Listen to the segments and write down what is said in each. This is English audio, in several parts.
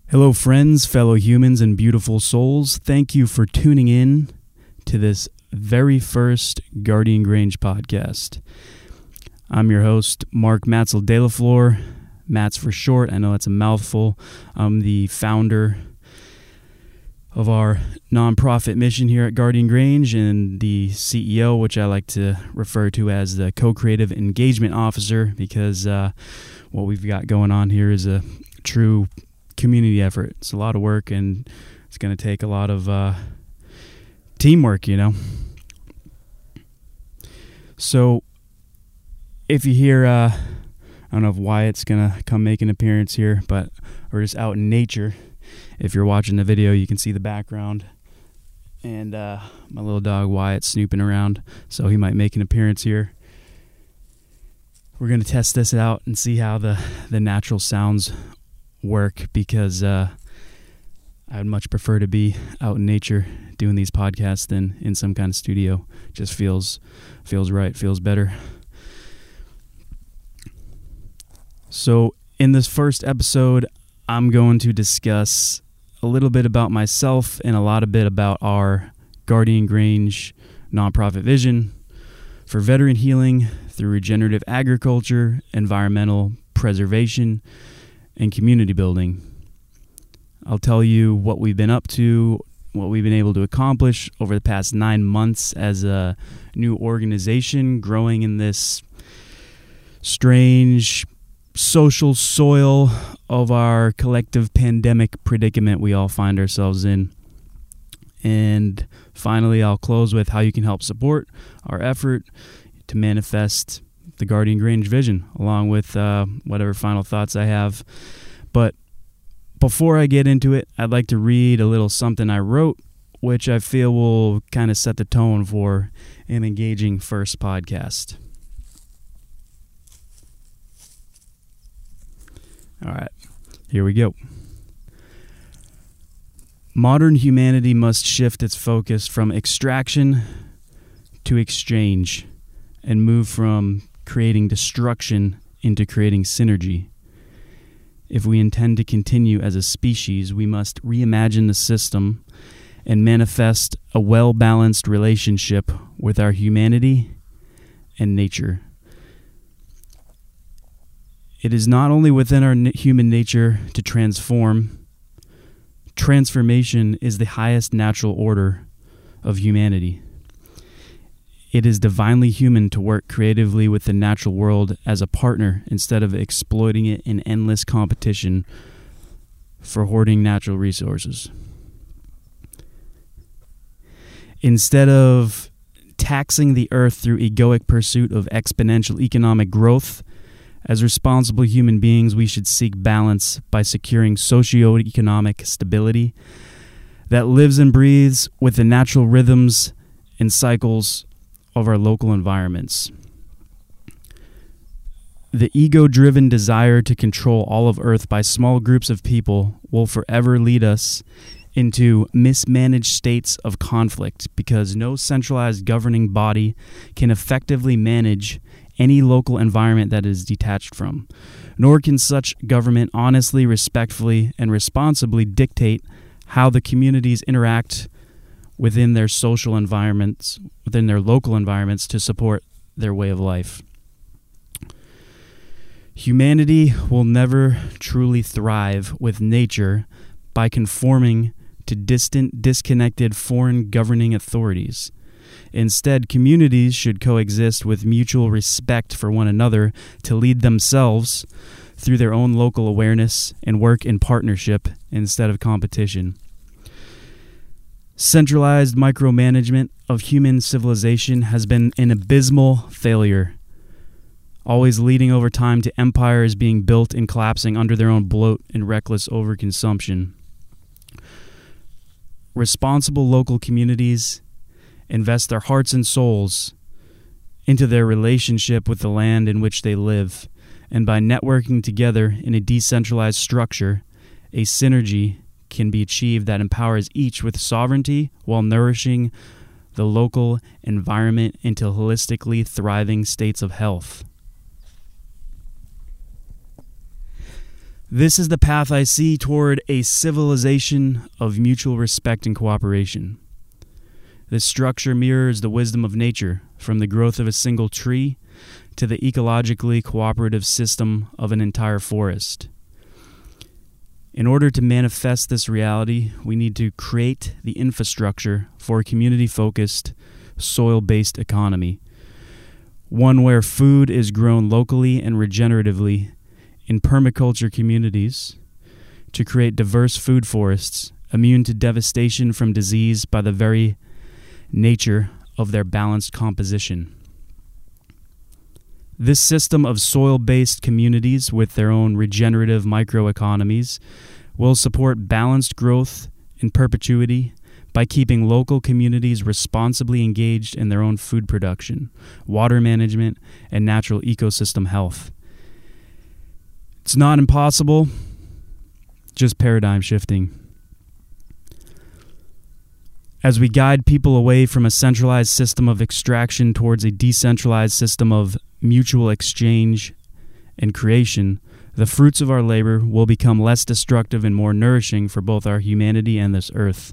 Hello, friends, fellow humans, and beautiful souls. Thank you for tuning in to this very first Guardian Grange podcast. I'm your host, Mark Matzel de la Flor. Mats for short. I know it's a mouthful. I'm the founder of our nonprofit mission here at Guardian Grange and the CEO, which I like to refer to as the co-creative engagement officer, because what we've got going on here is a true community effort. It's a lot of work, and it's going to take a lot of teamwork, So if you hear, I don't know if Wyatt's going to come make an appearance here, but we're just out in nature. If you're watching the video, you can see the background. And my little dog Wyatt snooping around, so he might make an appearance here. We're going to test this out and see how the natural sounds work, because I'd much prefer to be out in nature doing these podcasts than in some kind of studio. Just feels right, feels better. So in this first episode, I'm going to discuss a little bit about myself and a lot of bit about our Guardian Grange nonprofit vision for veteran healing through regenerative agriculture, environmental preservation, and community building. I'll tell you what we've been up to, what we've been able to accomplish over the past 9 months as a new organization growing in this strange social soil of our collective pandemic predicament we all find ourselves in. And finally, I'll close with how you can help support our effort to manifest the Guardian Grange vision, along with whatever final thoughts I have. But before I get into it, I'd like to read a little something I wrote, which I feel will kind of set the tone for an engaging first podcast. All right, here we go. Modern humanity must shift its focus from extraction to exchange and move from creating destruction into creating synergy. If we intend to continue as a species, we must reimagine the system and manifest a well-balanced relationship with our humanity and nature. It is not only within our human nature to transform. Transformation is the highest natural order of humanity. It is divinely human to work creatively with the natural world as a partner instead of exploiting it in endless competition for hoarding natural resources. Instead of taxing the earth through egoic pursuit of exponential economic growth, as responsible human beings, we should seek balance by securing socioeconomic stability that lives and breathes with the natural rhythms and cycles of our local environments. The ego-driven desire to control all of Earth by small groups of people will forever lead us into mismanaged states of conflict, because no centralized governing body can effectively manage any local environment that is detached from, nor can such government honestly, respectfully, and responsibly dictate how the communities interact within their social environments, within their local environments, to support their way of life. Humanity will never truly thrive with nature by conforming to distant, disconnected foreign governing authorities. Instead, communities should coexist with mutual respect for one another to lead themselves through their own local awareness and work in partnership instead of competition. Centralized micromanagement of human civilization has been an abysmal failure, always leading over time to empires being built and collapsing under their own bloat and reckless overconsumption. Responsible local communities invest their hearts and souls into their relationship with the land in which they live, and by networking together in a decentralized structure, a synergy can be achieved that empowers each with sovereignty while nourishing the local environment into holistically thriving states of health. This is the path I see toward a civilization of mutual respect and cooperation. This structure mirrors the wisdom of nature, from the growth of a single tree to the ecologically cooperative system of an entire forest. In order to manifest this reality, we need to create the infrastructure for a community-focused, soil-based economy, one where food is grown locally and regeneratively in permaculture communities, to create diverse food forests immune to devastation from disease by the very nature of their balanced composition. This system of soil-based communities with their own regenerative microeconomies will support balanced growth in perpetuity by keeping local communities responsibly engaged in their own food production, water management, and natural ecosystem health. It's not impossible, just paradigm shifting. As we guide people away from a centralized system of extraction towards a decentralized system of mutual exchange and creation, the fruits of our labor will become less destructive and more nourishing for both our humanity and this earth.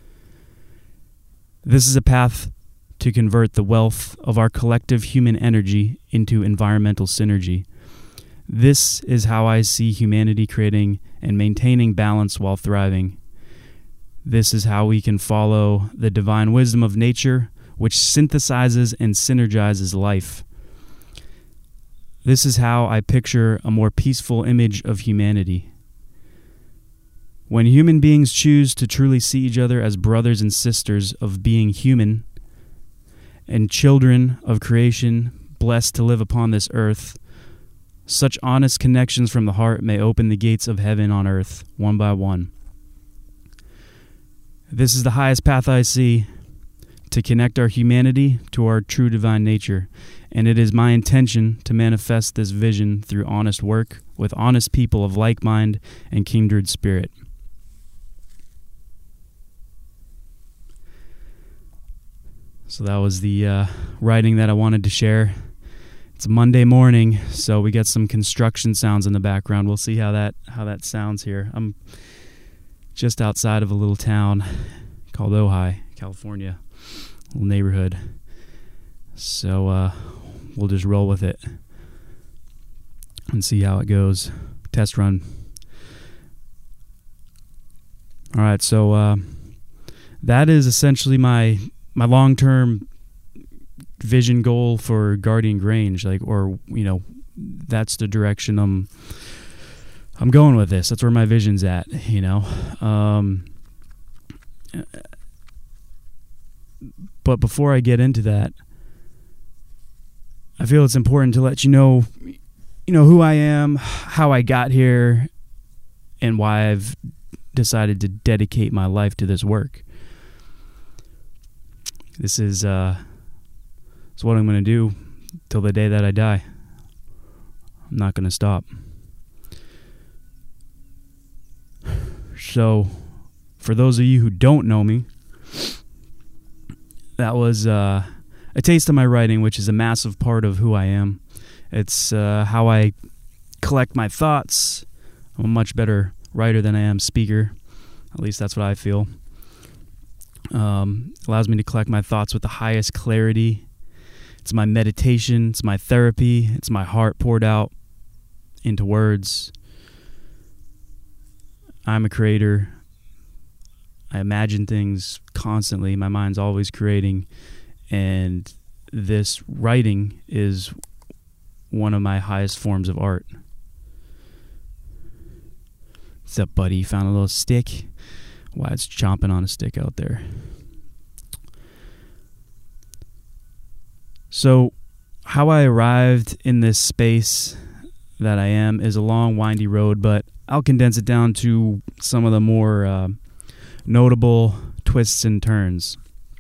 This is a path to convert the wealth of our collective human energy into environmental synergy. This is how I see humanity creating and maintaining balance while thriving. This is how we can follow the divine wisdom of nature, which synthesizes and synergizes life. This is how I picture a more peaceful image of humanity. When human beings choose to truly see each other as brothers and sisters of being human and children of creation blessed to live upon this earth, such honest connections from the heart may open the gates of heaven on earth, one by one. This is the highest path I see, to connect our humanity to our true divine nature, and it is my intention to manifest this vision through honest work with honest people of like mind and kindred spirit. So that was the writing that I wanted to share. It's a Monday morning, so we got some construction sounds in the background. We'll see how that sounds here. I'm just outside of a little town called Ojai, California, a little neighborhood. So we'll just roll with it and see how it goes. Test run. All right, so that is essentially my long-term vision goal for Guardian Grange, that's the direction I'm going with this. That's where my vision's at, But before I get into that, I feel it's important to let you know who I am, how I got here, and why I've decided to dedicate my life to this work. This is it's what I'm going to do till the day that I die. I'm not going to stop. So, for those of you who don't know me, that was a taste of my writing, which is a massive part of who I am. It's how I collect my thoughts. I'm a much better writer than I am speaker. At least that's what I feel. Allows me to collect my thoughts with the highest clarity. It's my meditation. It's my therapy. It's my heart poured out into words. I'm a creator. I imagine things constantly. My mind's always creating. And this writing is one of my highest forms of art. What's up, buddy? You found a little stick? Why, it's chomping on a stick out there. So, how I arrived in this space that I am is a long, windy road, but I'll condense it down to some of the more notable twists and turns.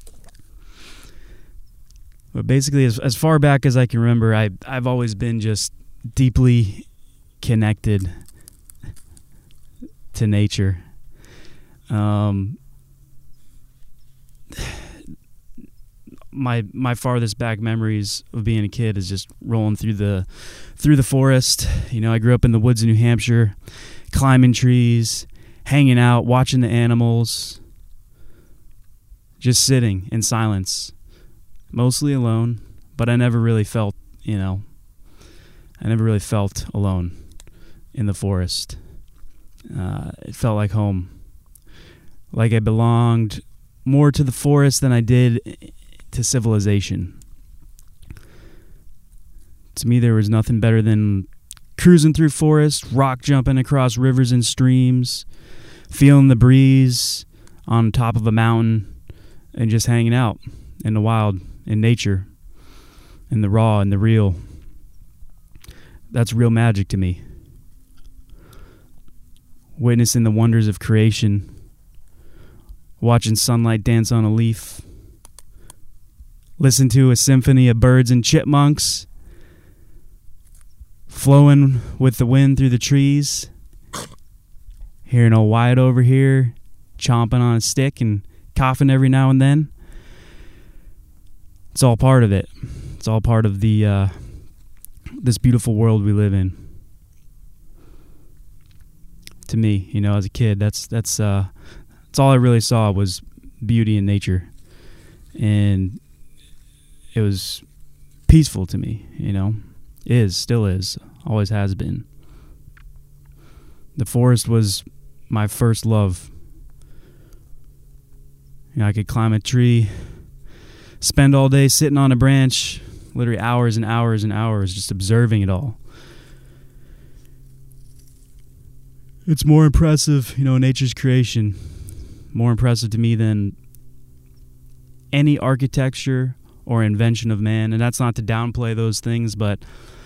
But basically, as far back as I can remember, I've always been just deeply connected to nature. My farthest back memories of being a kid is just rolling through the forest. I grew up in the woods of New Hampshire, climbing trees, hanging out, watching the animals, just sitting in silence, mostly alone, but I never really felt alone in the forest. It felt like home, like I belonged more to the forest than I did to civilization. To me, there was nothing better than cruising through forest, rock jumping across rivers and streams, feeling the breeze on top of a mountain, and just hanging out in the wild, in nature, in the raw and the real. That's real magic to me. Witnessing the wonders of creation, watching sunlight dance on a leaf, listen to a symphony of birds and chipmunks flowing with the wind through the trees, hearing old Wyatt over here chomping on a stick and coughing every now and then. It's all part of it. It's all part of the this beautiful world we live in. To me, as a kid, that's all I really saw was beauty in nature, and it was peaceful to me. Still is, always has been. The forest was my first love. I could climb a tree, spend all day sitting on a branch, literally hours and hours and hours just observing it all. It's more impressive, nature's creation, more impressive to me than any architecture or invention of man. And that's not to downplay those things, but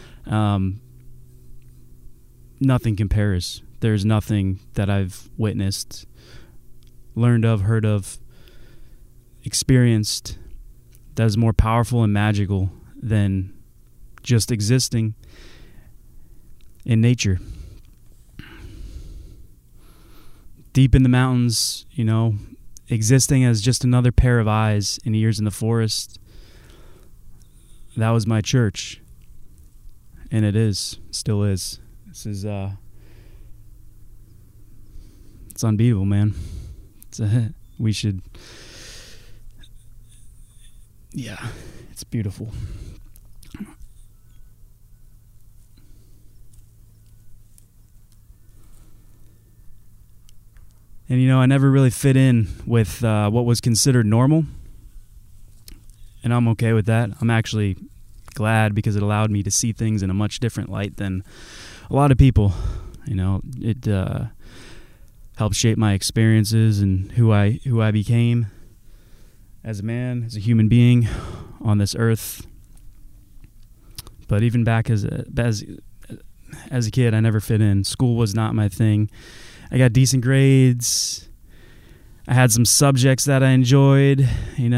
nothing compares. There's nothing that I've witnessed, learned of, heard of, experienced that is more powerful and magical than just existing in nature. Deep in the mountains, existing as just another pair of eyes and ears in the forest. That was my church. And it is, still is. This is, it's unbeatable, man. We should, it's beautiful. And, I never really fit in with what was considered normal. And I'm okay with that. I'm actually glad because it allowed me to see things in a much different light than a lot of people. It helped shape my experiences and who I became as a man, as a human being on this earth. But even back as a kid, I never fit in. School was not my thing. I got decent grades. I had some subjects that I enjoyed,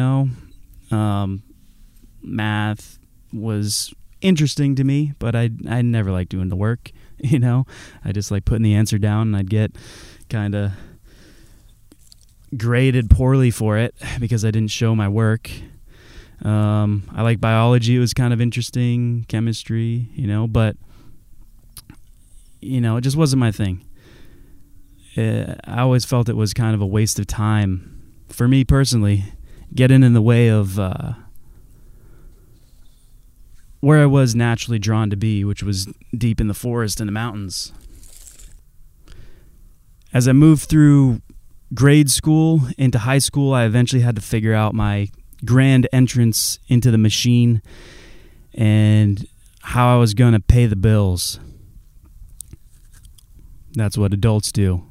math was interesting to me, but I never liked doing the work, I just like putting the answer down, and I'd get kind of graded poorly for it because I didn't show my work. I like biology. It was kind of interesting, chemistry, but it just wasn't my thing. I always felt it was kind of a waste of time for me personally, getting in the way of where I was naturally drawn to be, which was deep in the forest and the mountains. As I moved through grade school into high school, I eventually had to figure out my grand entrance into the machine and how I was going to pay the bills. That's what adults do.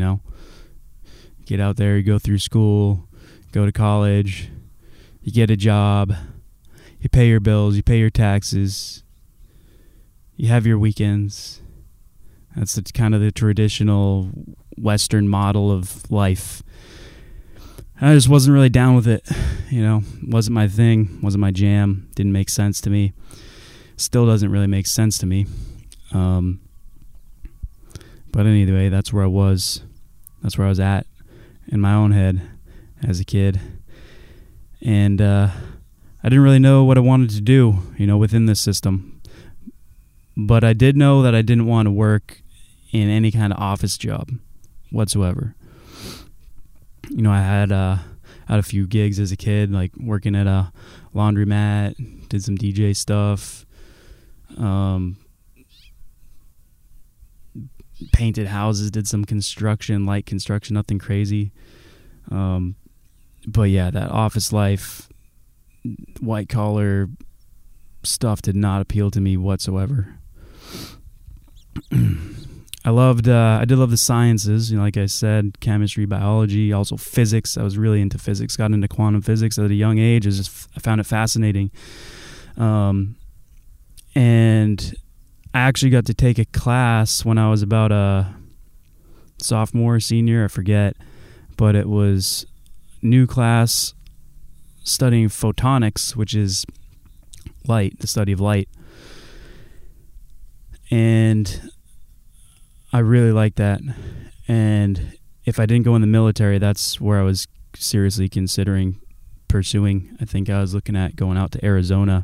Get out there, you go through school, go to college, you get a job, you pay your bills, you pay your taxes, you have your weekends. That's kind of the traditional Western model of life. I just wasn't really down with it. Wasn't my thing, wasn't my jam, didn't make sense to me. Still doesn't really make sense to me. But anyway, that's where I was. That's where I was at in my own head as a kid. And I didn't really know what I wanted to do, within this system. But I did know that I didn't want to work in any kind of office job whatsoever. You know, I had a few gigs as a kid, like working at a laundromat, did some DJ stuff, painted houses, did some light construction, nothing crazy. But yeah, that office life, white collar stuff did not appeal to me whatsoever. I did love the sciences, you know, like I said, chemistry, biology, also physics. I was really into physics, got into quantum physics at a young age. I found it fascinating. And I actually got to take a class when I was about a sophomore, senior, I forget, but it was new class studying photonics, which is light, the study of light. And I really liked that. And if I didn't go in the military, that's where I was seriously considering pursuing. I think I was looking at going out to Arizona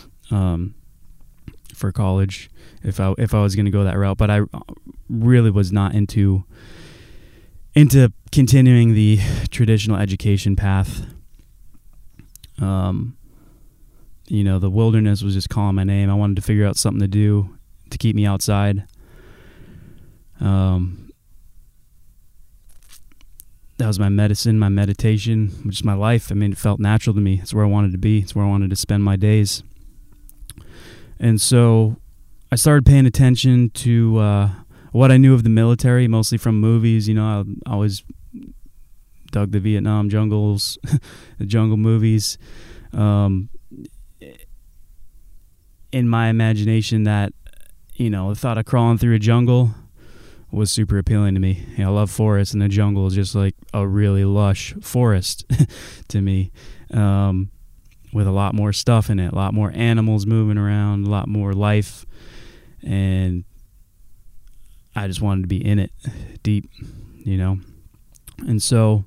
for college if I was going to go that route. But I really was not into continuing the traditional education path. You know, the wilderness was just calling my name. I wanted to figure out something to do to keep me outside. That was my medicine, my meditation, which is my life. I mean, it felt natural to me. It's where I wanted to be. It's where I wanted to spend my days. And so I started paying attention to what I knew of the military, mostly from movies. You know, I always dug the Vietnam jungles, the jungle movies. In my imagination, that, you know, the thought of crawling through a jungle was super appealing to me. You know, I love forests, and the jungle is just like a really lush forest to me, with a lot more stuff in it, a lot more animals moving around, a lot more life, and I just wanted to be in it deep, you know. And so,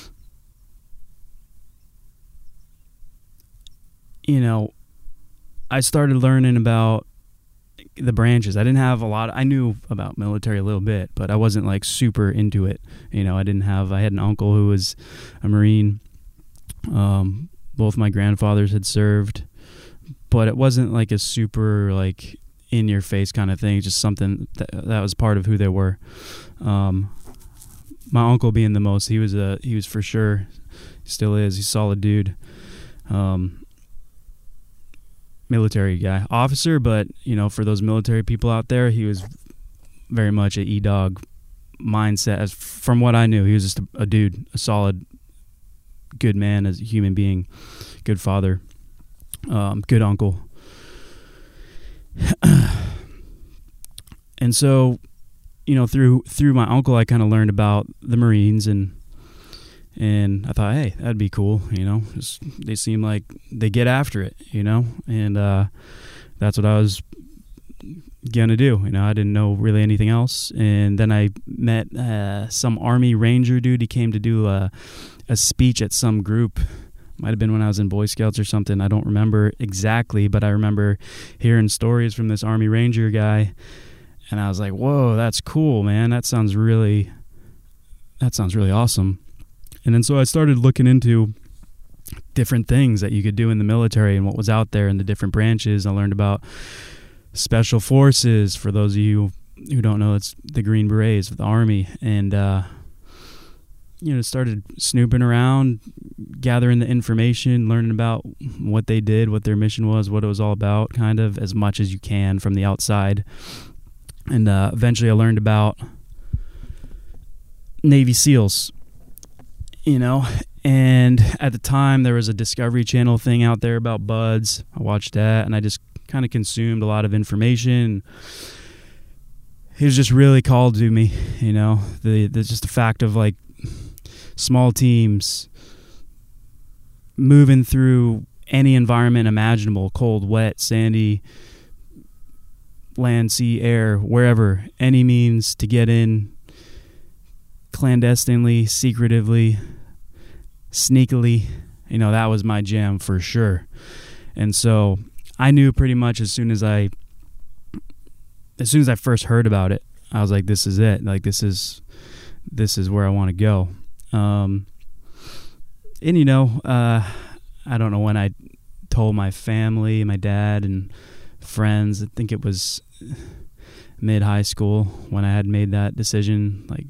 you know, I started learning about the branches. I I knew about military a little bit, but I wasn't like super into it. You know, I had an uncle who was a Marine. Both my grandfathers had served, but it wasn't like a super like in your face kind of thing. Just something that was part of who they were. My uncle being the most, he was for sure, still is. He's a solid dude. Military guy, officer, but you know, for those military people out there, he was very much a E-Dog mindset. As from what I knew, he was just a dude, a solid, good man as a human being, good father, good uncle. And so, you know, through my uncle, I kind of learned about the Marines, and I thought, hey, that'd be cool, you know. They seem like they get after it, you know, and that's what I was gonna do. You know, I didn't know really anything else. And then I met some Army Ranger dude. He came to do a speech at some group. Might have been when I was in Boy Scouts or something. I don't remember exactly, but I remember hearing stories from this Army Ranger guy, and I was like, whoa, that's cool, man. That sounds really awesome. And then so I started looking into different things that you could do in the military and what was out there in the different branches. I learned about Special Forces. For those of you who don't know, it's the Green Berets of the Army. And, you know, started snooping around, gathering the information, learning about what they did, what their mission was, what it was all about, kind of as much as you can from the outside. And eventually I learned about Navy SEALs. You know, and at the time there was a Discovery Channel thing out there about buds. I watched that, and I just kind of consumed a lot of information. It was just really called to me, you know, the just the fact of like small teams moving through any environment imaginable, cold, wet, sandy, land, sea, air, wherever, any means to get in clandestinely, secretively, sneakily. You know, that was my jam for sure. And so I knew pretty much as soon as I first heard about it, I was like, this is it. Like, this is where I want to go. And I don't know when I told my family, my dad and friends. I think it was mid-high school when I had made that decision, like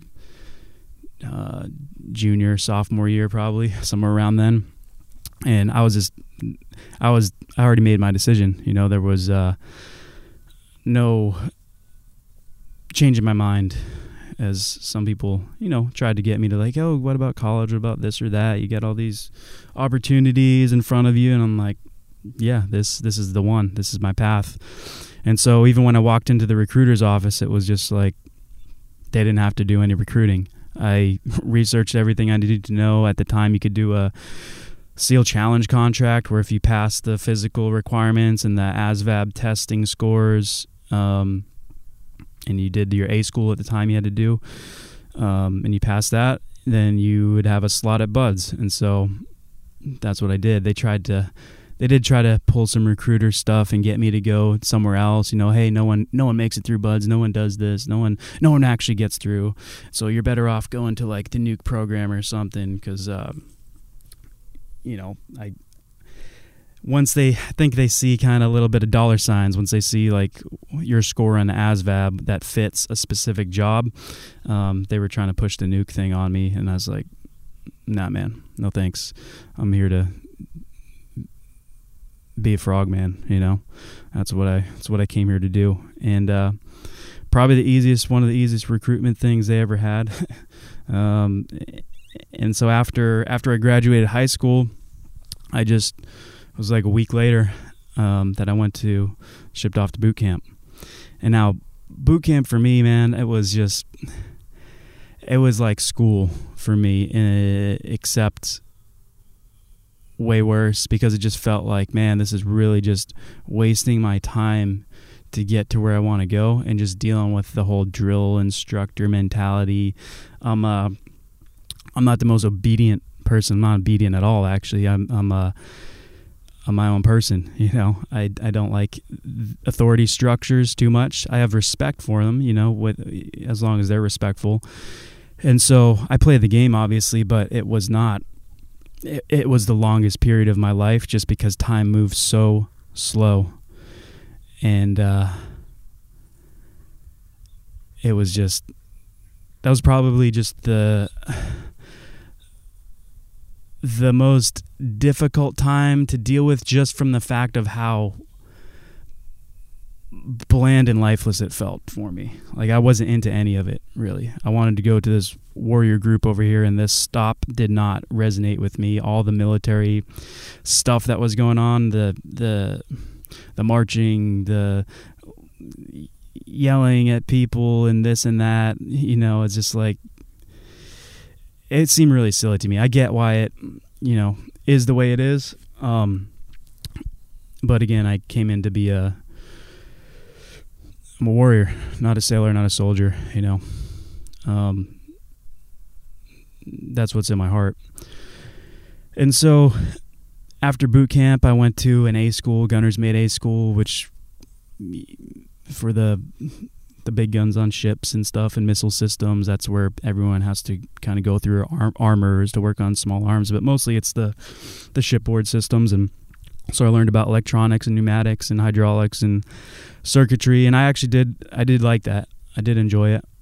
junior, sophomore year, probably somewhere around then. And I already made my decision. There was no changing my mind, as some people, tried to get me to, like, oh, what about college? What about this or that? You get all these opportunities in front of you. And I'm like, yeah, this is the one. This is my path. And so even when I walked into the recruiter's office, it was just like they didn't have to do any recruiting. I researched everything I needed to know. At the time, you could do a SEAL Challenge contract where if you passed the physical requirements and the ASVAB testing scores, and you did your A school at the time you had to do, and you passed that, then you would have a slot at Buds. And so that's what I did. They did try to pull some recruiter stuff and get me to go somewhere else. Hey, no one makes it through Buds. No one does this. No one actually gets through. So you're better off going to, like, the nuke program or something, because once they think they see kind of a little bit of dollar signs, once they see, like, your score on the ASVAB that fits a specific job, they were trying to push the nuke thing on me, and I was like, nah, man, no thanks. I'm here to be a frogman. That's what I came here to do. And probably one of the easiest recruitment things they ever had. And so after I graduated high school, it was like a week later that I shipped off to boot camp. And now boot camp for me, man, it was like school for me, except way worse, because it just felt like, man, this is really just wasting my time to get to where I want to go, and just dealing with the whole drill instructor mentality. I'm not the most obedient person. I'm not obedient at all, actually. I'm my own person. I don't like authority structures too much. I have respect for them, as long as they're respectful. And so I played the game, obviously, but it was not. It was the longest period of my life, just because time moves so slow. And it was that was probably just the most difficult time to deal with, just from the fact of how bland and lifeless it felt for me. Like, I wasn't into any of it, really. I wanted to go to this warrior group over here, and this stop did not resonate with me. All the military stuff that was going on, the marching, the yelling at people and this and that, it's just like, it seemed really silly to me. I get why it, is the way it is. But again, I came in to be I'm a warrior, not a sailor, not a soldier, That's what's in my heart. And so after boot camp, I went to an A school, Gunner's Mate A school, which for the big guns on ships and stuff and missile systems, that's where everyone has to kind of go through armors to work on small arms, but mostly it's the shipboard systems. And so I learned about electronics and pneumatics and hydraulics and circuitry, and I did like that. I did enjoy it.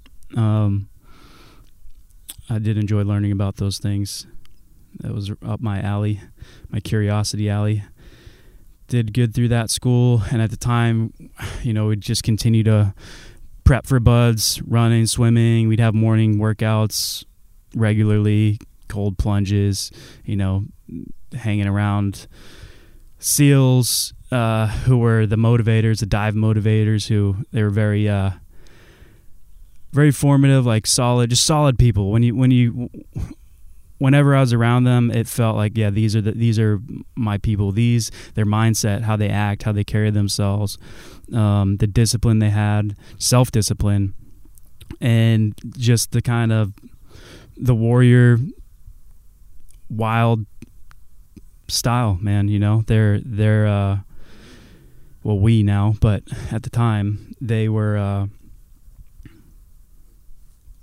I did enjoy learning about those things. That was up my alley, my curiosity alley. Did good through that school, and at the time, we'd just continue to prep for Buds, running, swimming. We'd have morning workouts regularly, cold plunges, hanging around SEALs who were the motivators, the dive motivators, who they were very very formative, like solid people. Whenever I was around them, it felt like, yeah, these are my people. Their mindset, how they act, how they carry themselves, the discipline they had, self-discipline, and just the kind of the warrior, wild style, man. They're well, we now, but at the time they were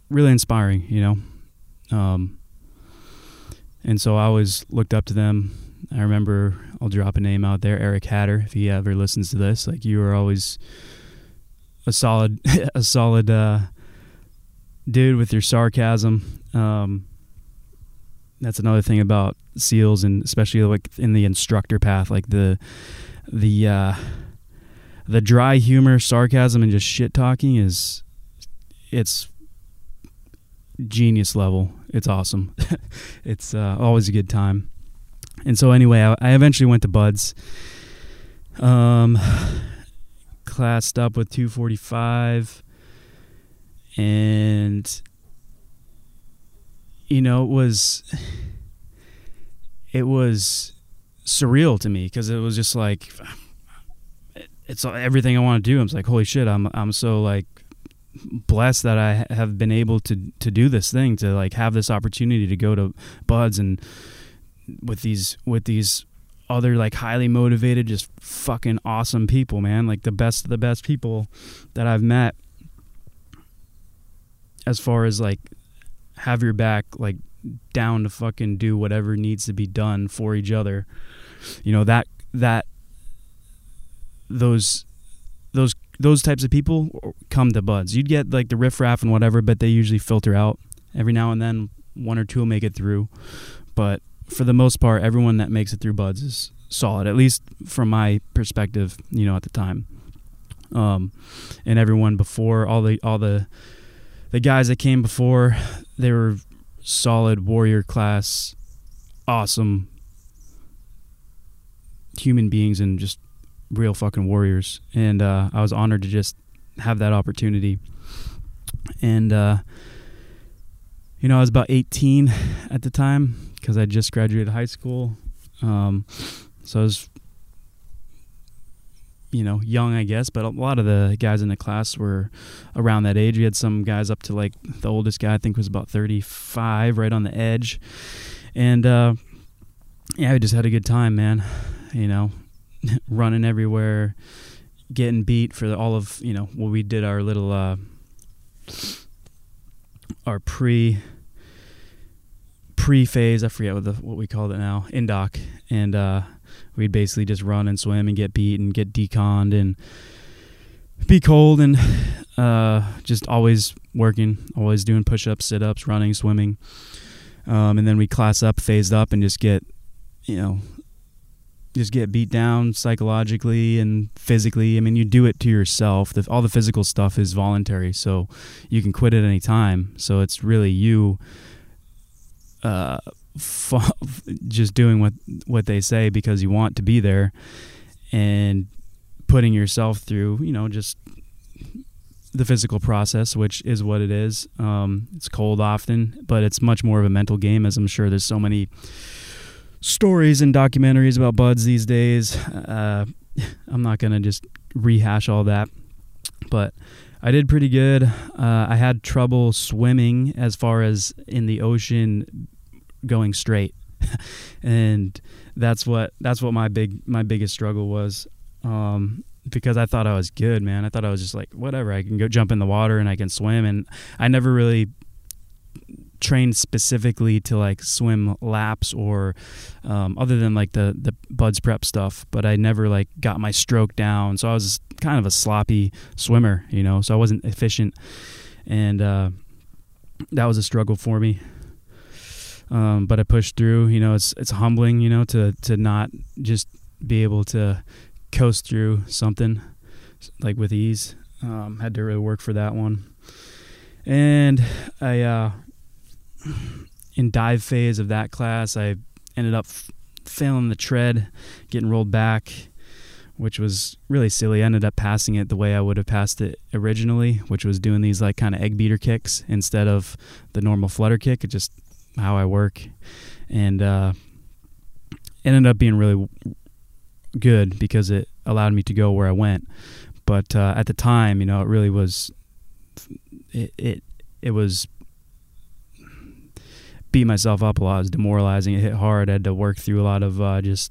really inspiring, and so I always looked up to them. I remember, I'll drop a name out there, Eric Hatter, if he ever listens to this. Like, you were always a solid dude with your sarcasm. That's another thing about SEALs, and especially like in the instructor path, like the dry humor, sarcasm, and just shit talking it's genius level. It's awesome. It's always a good time. And so anyway, I eventually went to Buds. Classed up with 245, and it was surreal to me, because it was just like, it's everything I want to do. I was like, holy shit, I'm so like blessed that I have been able to do this thing, to like have this opportunity to go to Buds and with these other like highly motivated, just fucking awesome people, man. Like the best of the best people that I've met, as far as like have your back, like down to fucking do whatever needs to be done for each other. Those types of people come to Buds. You'd get like the riffraff and whatever, but they usually filter out. Every now and then, one or two will make it through. But for the most part, everyone that makes it through Buds is solid, at least from my perspective, at the time. And everyone before, all the guys that came before, they were solid warrior class, awesome human beings, and just real fucking warriors. And I was honored to just have that opportunity. And I was about 18 at the time, because I just graduated high school. So I was young, I guess, but a lot of the guys in the class were around that age. We had some guys up to like, the oldest guy I think was about 35, right on the edge. And we just had a good time, man. Running everywhere, getting beat for all of what we did, our little our pre-phase, I forget what we called it now, indoc, and we'd basically just run and swim and get beat and get deconned and be cold, and just always working, always doing push-ups, sit-ups, running, swimming, and then we class up, phased up, and just get beat down psychologically and physically. I mean, you do it to yourself. All the physical stuff is voluntary, so you can quit at any time. So it's really you just doing what they say because you want to be there, and putting yourself through, just the physical process, which is what it is. It's cold often, but it's much more of a mental game, as I'm sure there's so many stories and documentaries about Buds these days. I'm not going to just rehash all that, but I did pretty good. I had trouble swimming as far as in the ocean going straight. And that's what my biggest struggle was. Because I thought I was good, man. I thought I was just like, whatever, I can go jump in the water and I can swim. And I never really trained specifically to like swim laps or other than like the Buds prep stuff, but I never like got my stroke down, so I was kind of a sloppy swimmer, so I wasn't efficient, and that was a struggle for me, but I pushed through. It's humbling, to not just be able to coast through something like with ease. Had to really work for that one. And I in dive phase of that class, I ended up failing the tread, getting rolled back, which was really silly. I ended up passing it the way I would have passed it originally, which was doing these like kind of egg beater kicks instead of the normal flutter kick. It's just how I work. And ended up being really good because it allowed me to go where I went. But at the time, it really was, it was, beat myself up a lot. It was demoralizing. It hit hard. I had to work through a lot of just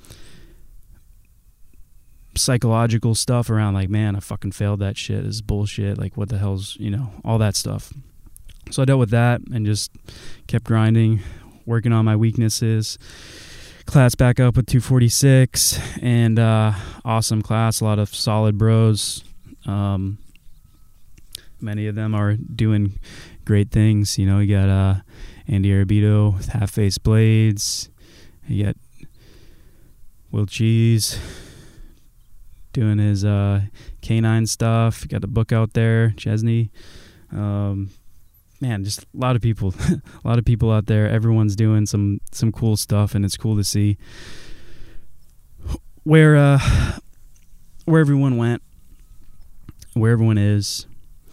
psychological stuff around like, man, I fucking failed that shit. This is bullshit. Like, what the hell's, all that stuff. So I dealt with that and just kept grinding, working on my weaknesses. Class back up with 246, and awesome class, a lot of solid bros. Many of them are doing great things. You know, you got Andy Arabito with Half Face Blades. You got Will Cheese doing his canine stuff. You got the book out there, Chesney. Man, just a lot of people, a lot of people out there. Everyone's doing some cool stuff, and it's cool to see where everyone went, where everyone is.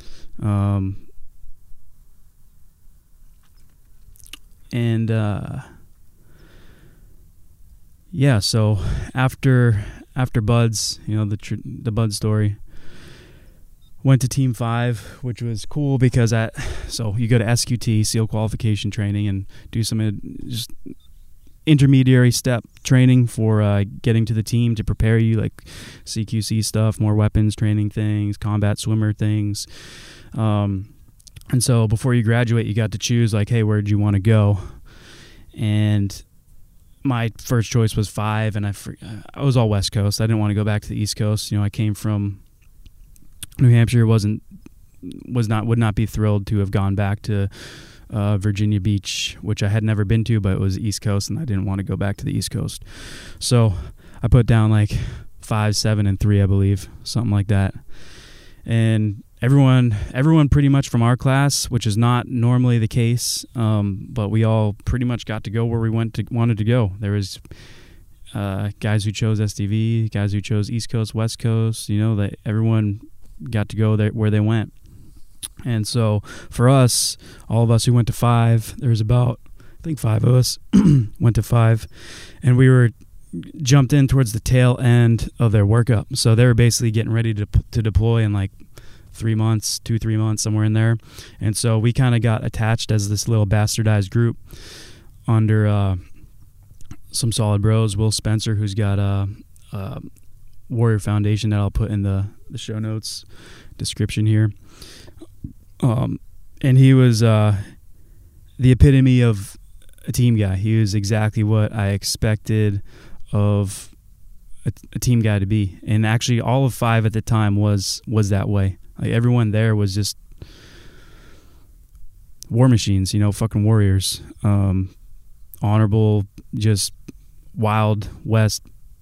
Yeah. So after Buds, you know, the Bud story. Went to Team 5, which was cool because so you go to SQT, SEAL qualification training, and do some just intermediary step training for getting to the team to prepare you, like CQC stuff, more weapons training things, combat swimmer things. And so before you graduate, you got to choose, like, hey, where do you want to go? And my first choice was 5, and I was all West Coast. I didn't want to go back to the East Coast. You know, I came from New Hampshire, would not be thrilled to have gone back to Virginia Beach, which I had never been to, but it was East Coast, and I didn't want to go back to the East Coast. So I put down like 5, 7, and 3, I believe, something like that. And everyone pretty much from our class, which is not normally the case, but we all pretty much got to go where we wanted to go. There was guys who chose SDV, guys who chose East Coast, West Coast. You know, that everyone got to go there where they went. And so for us, all of us who went to 5, there was about, I think 5 of us went to 5, and we were jumped in towards the tail end of their workup. So they were basically getting ready to deploy in like 3 months, 2-3 months, somewhere in there. And so we kind of got attached as this little bastardized group under some solid bros. Will Spencer, who's got Warrior Foundation, that I'll put in the show notes description here. And he was the epitome of a team guy. He was exactly what I expected of a team guy to be. And actually all of 5 at the time was that way. Like, everyone there was just war machines, you know, fucking warriors. Honorable, just Wild West,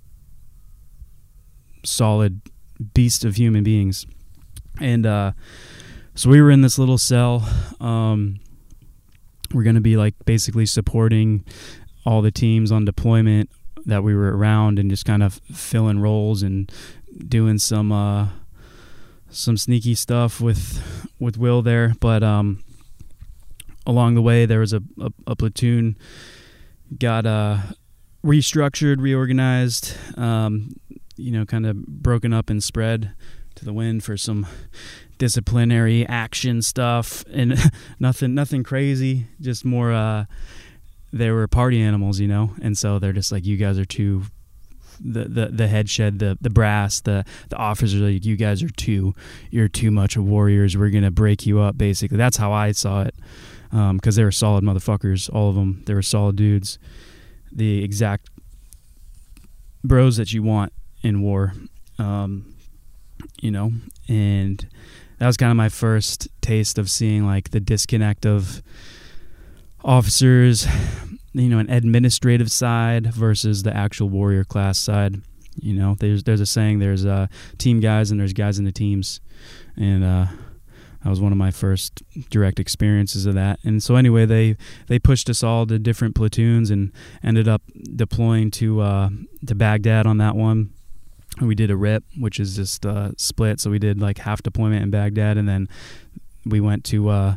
solid beast of human beings. And so we were in this little cell. We're going to be like basically supporting all the teams on deployment that we were around, and just kind of filling roles and doing some sneaky stuff with Will there. But along the way, there was a platoon got restructured, reorganized, you know, kind of broken up and spread to the wind for some disciplinary action stuff, and nothing crazy, just more they were party animals, you know. And so they're just like, you guys are too, the head shed the brass, the officers are like, you guys you're too much of warriors, we're gonna break you up. Basically, that's how I saw it, because they were solid motherfuckers, all of them. They were solid dudes, the exact bros that you want in war. You know, and that was kind of my first taste of seeing like the disconnect of officers, you know, an administrative side versus the actual warrior class side. You know, there's a saying, there's team guys and there's guys in the teams, and that was one of my first direct experiences of that. And so anyway, they pushed us all to different platoons and ended up deploying to Baghdad on that one. And we did a RIP, which is just split. So we did like half deployment in Baghdad, and then we went to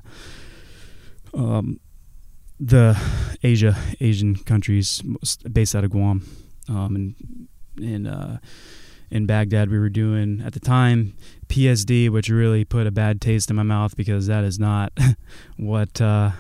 the Asian countries, based out of Guam. And in Baghdad, we were doing, at the time, PSD, which really put a bad taste in my mouth, because that is not what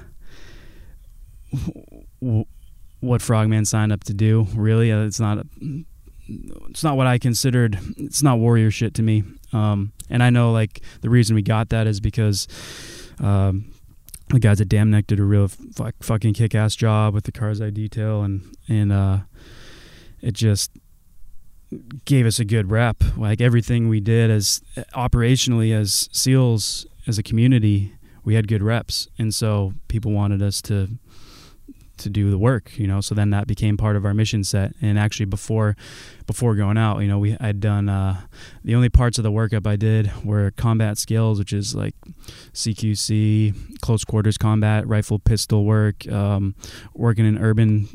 Frogman signed up to do. Really, it's not what I considered. It's not warrior shit to me. And I know, like, the reason we got that is because the guys at Dam Neck did a real fucking kick-ass job with the cars I detail, and it just gave us a good rep. Like everything we did as operationally as SEALs, as a community, we had good reps, and so people wanted us to do the work, so then that became part of our mission set. And actually before going out, I'd done the only parts of the workup I did were combat skills, which is like CQC, close quarters combat, rifle pistol work, working in urban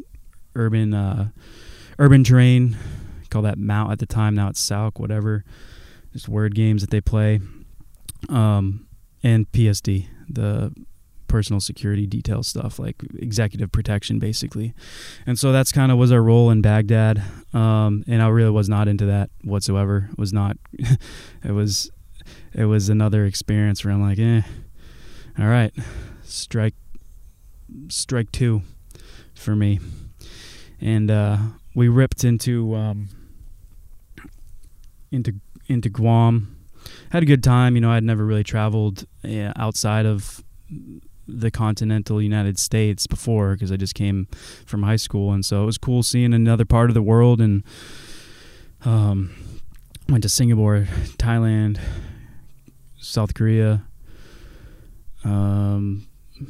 terrain, call that MOUT at the time, now it's SAUC, whatever, just word games that they play, and PSD, the personal security detail stuff, like executive protection basically. And so that's kind of was our role in Baghdad, and I really was not into that whatsoever. It was another experience where I'm like, all right, strike two for me. And we ripped into Guam. Had a good time. I'd never really traveled outside of the continental United States before, because I just came from high school, and so it was cool seeing another part of the world. And went to Singapore, Thailand, South Korea, some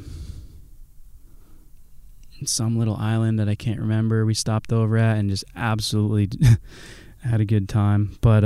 little island that I can't remember we stopped over at, and just absolutely had a good time. But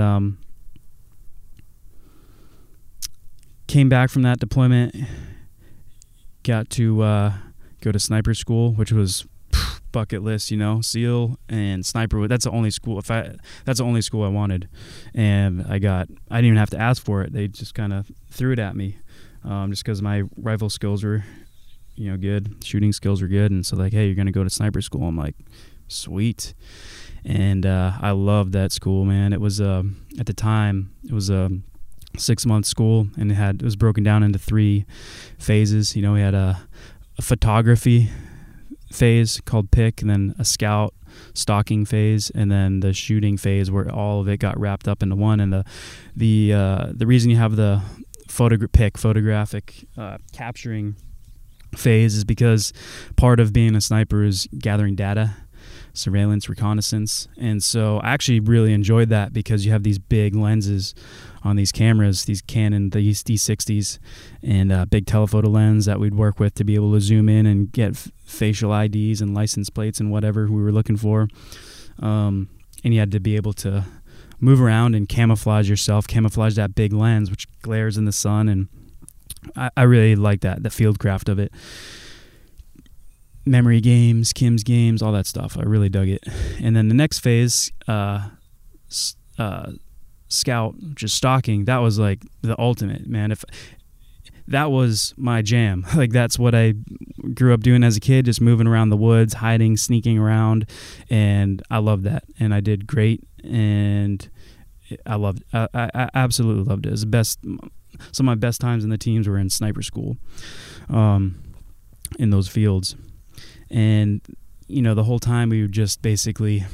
came back from that deployment, got to go to sniper school, which was bucket list, SEAL and sniper. That's the only school. That's the only school I wanted, and I didn't even have to ask for it. They just kind of threw it at me, just because my rifle skills were, good, shooting skills were good, and so like, hey, you're gonna go to sniper school. I'm like, sweet, and I loved that school, man. It was at the time it was a 6-month school, and it was broken down into 3 phases. We had a photography phase called PIC, and then a scout stalking phase, and then the shooting phase, where all of it got wrapped up into one. And the reason you have the PIC, photographic capturing phase, is because part of being a sniper is gathering data, surveillance, reconnaissance. And so I actually really enjoyed that, because you have these big lenses on these cameras, these Canon, these D60s, and a big telephoto lens that we'd work with to be able to zoom in and get facial IDs and license plates and whatever we were looking for. And you had to be able to move around and camouflage yourself, camouflage that big lens, which glares in the sun. And I really like that, the field craft of it. Memory games, Kim's games, all that stuff. I really dug it. And then the next phase, scout, which is stalking, that was like the ultimate, man. If that was my jam, like that's what I grew up doing as a kid, just moving around the woods, hiding, sneaking around, and I loved that, and I did great, and I absolutely loved it. It was the best. Some of my best times in the teams were in sniper school, in those fields. And, the whole time we would just basically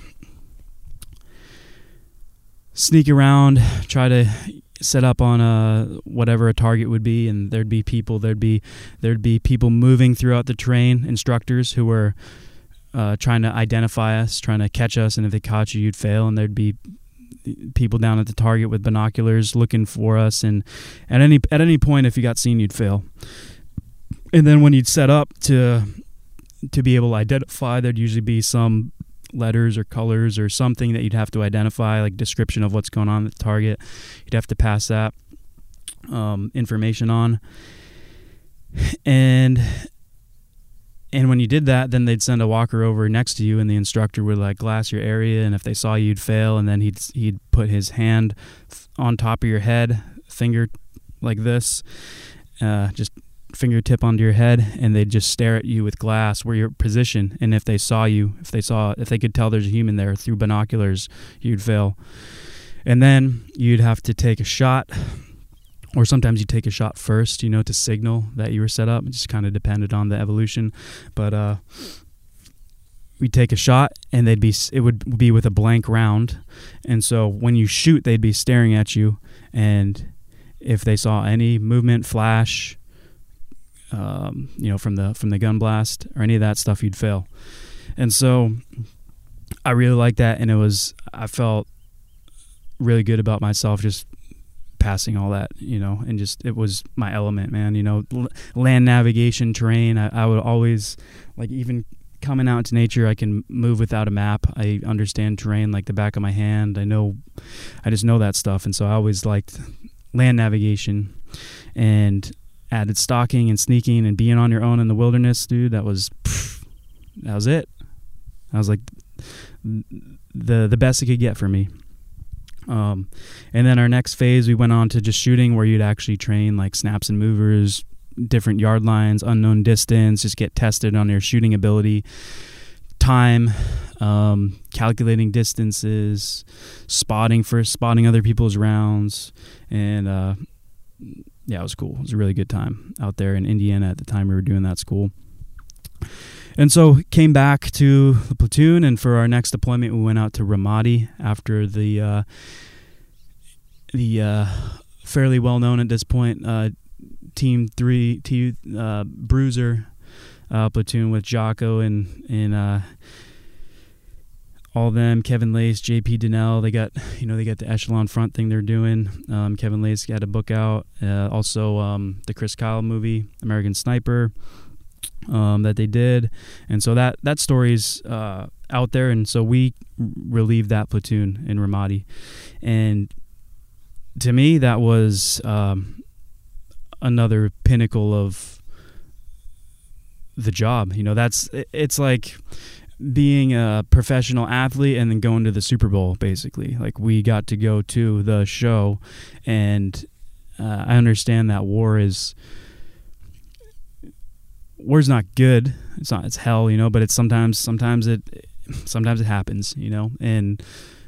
sneak around, try to set up on whatever a target would be, and there'd be people moving throughout the terrain, instructors who were trying to identify us, trying to catch us, and if they caught you, you'd fail, and there'd be people down at the target with binoculars looking for us, and at any point, if you got seen, you'd fail. And then when you'd set up to be able to identify, there'd usually be some letters or colors or something that you'd have to identify, like description of what's going on at the target. You'd have to pass that information on. And when you did that, then they'd send a walker over next to you, and the instructor would like glass your area, and if they saw you'd fail, and then he'd put his hand on top of your head, finger like this, just fingertip onto your head, and they'd just stare at you with glass where your position, and if they could tell there's a human there through binoculars, you'd fail. And then you'd have to take a shot, or sometimes you take a shot first, to signal that you were set up. It just kind of depended on the evolution, but we'd take a shot, and it would be with a blank round, and so when you shoot, they'd be staring at you, and if they saw any movement, flash, from the gun blast or any of that stuff, you'd fail. And so I really liked that, and I felt really good about myself just passing all that, and just, it was my element, man. Land navigation, terrain, I would always, like, even coming out into nature, I can move without a map. I understand terrain like the back of my hand. I just know that stuff. And so I always liked land navigation, and added stalking and sneaking and being on your own in the wilderness, dude. That was it. I was like the best it could get for me. And then our next phase, we went on to just shooting, where you'd actually train like snaps and movers, different yard lines, unknown distance, just get tested on your shooting ability, time, calculating distances, spotting other people's rounds. And it was cool. It was a really good time out there in Indiana at the time we were doing that school. And so came back to the platoon, and for our next deployment, we went out to Ramadi after the fairly well-known at this point Team 3 Bruiser platoon with Jocko and all of them, Kevin Lace, JP Donnell. They got the Echelon Front thing they're doing. Kevin Lace got a book out. Also the Chris Kyle movie, American Sniper, that they did. And so that story's out there, and so we relieved that platoon in Ramadi. And to me, that was another pinnacle of the job. It's like being a professional athlete and then going to the Super Bowl, basically. Like, we got to go to the show, and I understand that war's not good. It's hell, but it's sometimes it happens, and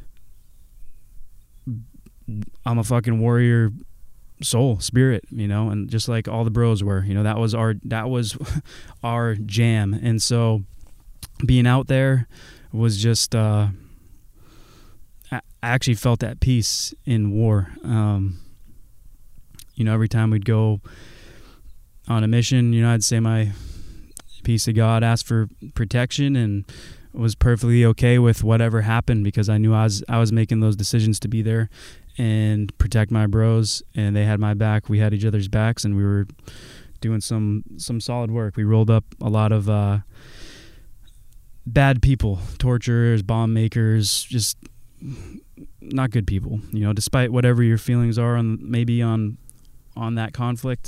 I'm a fucking warrior soul, spirit, and just like all the bros were, that was our jam. And so being out there was just, I actually felt at peace in war. Every time we'd go on a mission, I'd say my peace to God, ask for protection, and was perfectly okay with whatever happened, because I knew I was making those decisions to be there and protect my bros, and they had my back. We had each other's backs, and we were doing some solid work. We rolled up a lot of bad people, torturers, bomb makers, just not good people, despite whatever your feelings are on that conflict.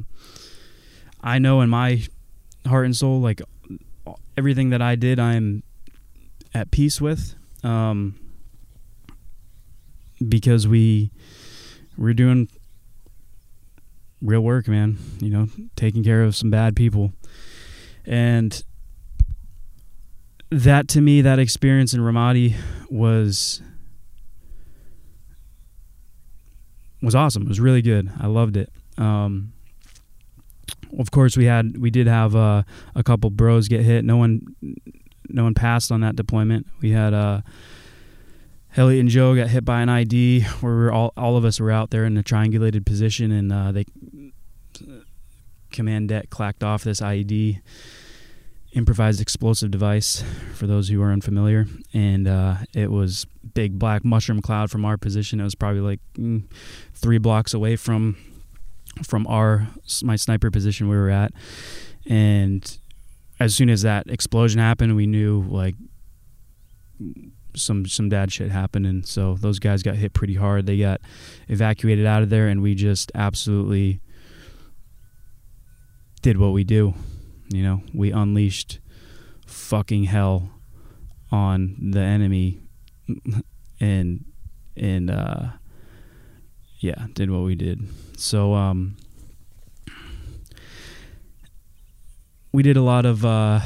I know in my heart and soul, like, everything that I did, I'm at peace with, because we're doing real work, man, taking care of some bad people. And that, to me, that experience in Ramadi was awesome. It was really good. I loved it. Of course, we did have a couple bros get hit. No one passed on that deployment. We had Elliot and Joe got hit by an ID, where all of us were out there in a triangulated position, and they command deck clacked off this IED, improvised explosive device, for those who are unfamiliar. And it was big black mushroom cloud from our position. It was probably like 3 blocks away from my sniper position we were at. And as soon as that explosion happened, we knew, like, some bad shit happened. And so those guys got hit pretty hard. They got evacuated out of there, and we just absolutely did what we do. We unleashed fucking hell on the enemy, and did what we did. So we did a lot of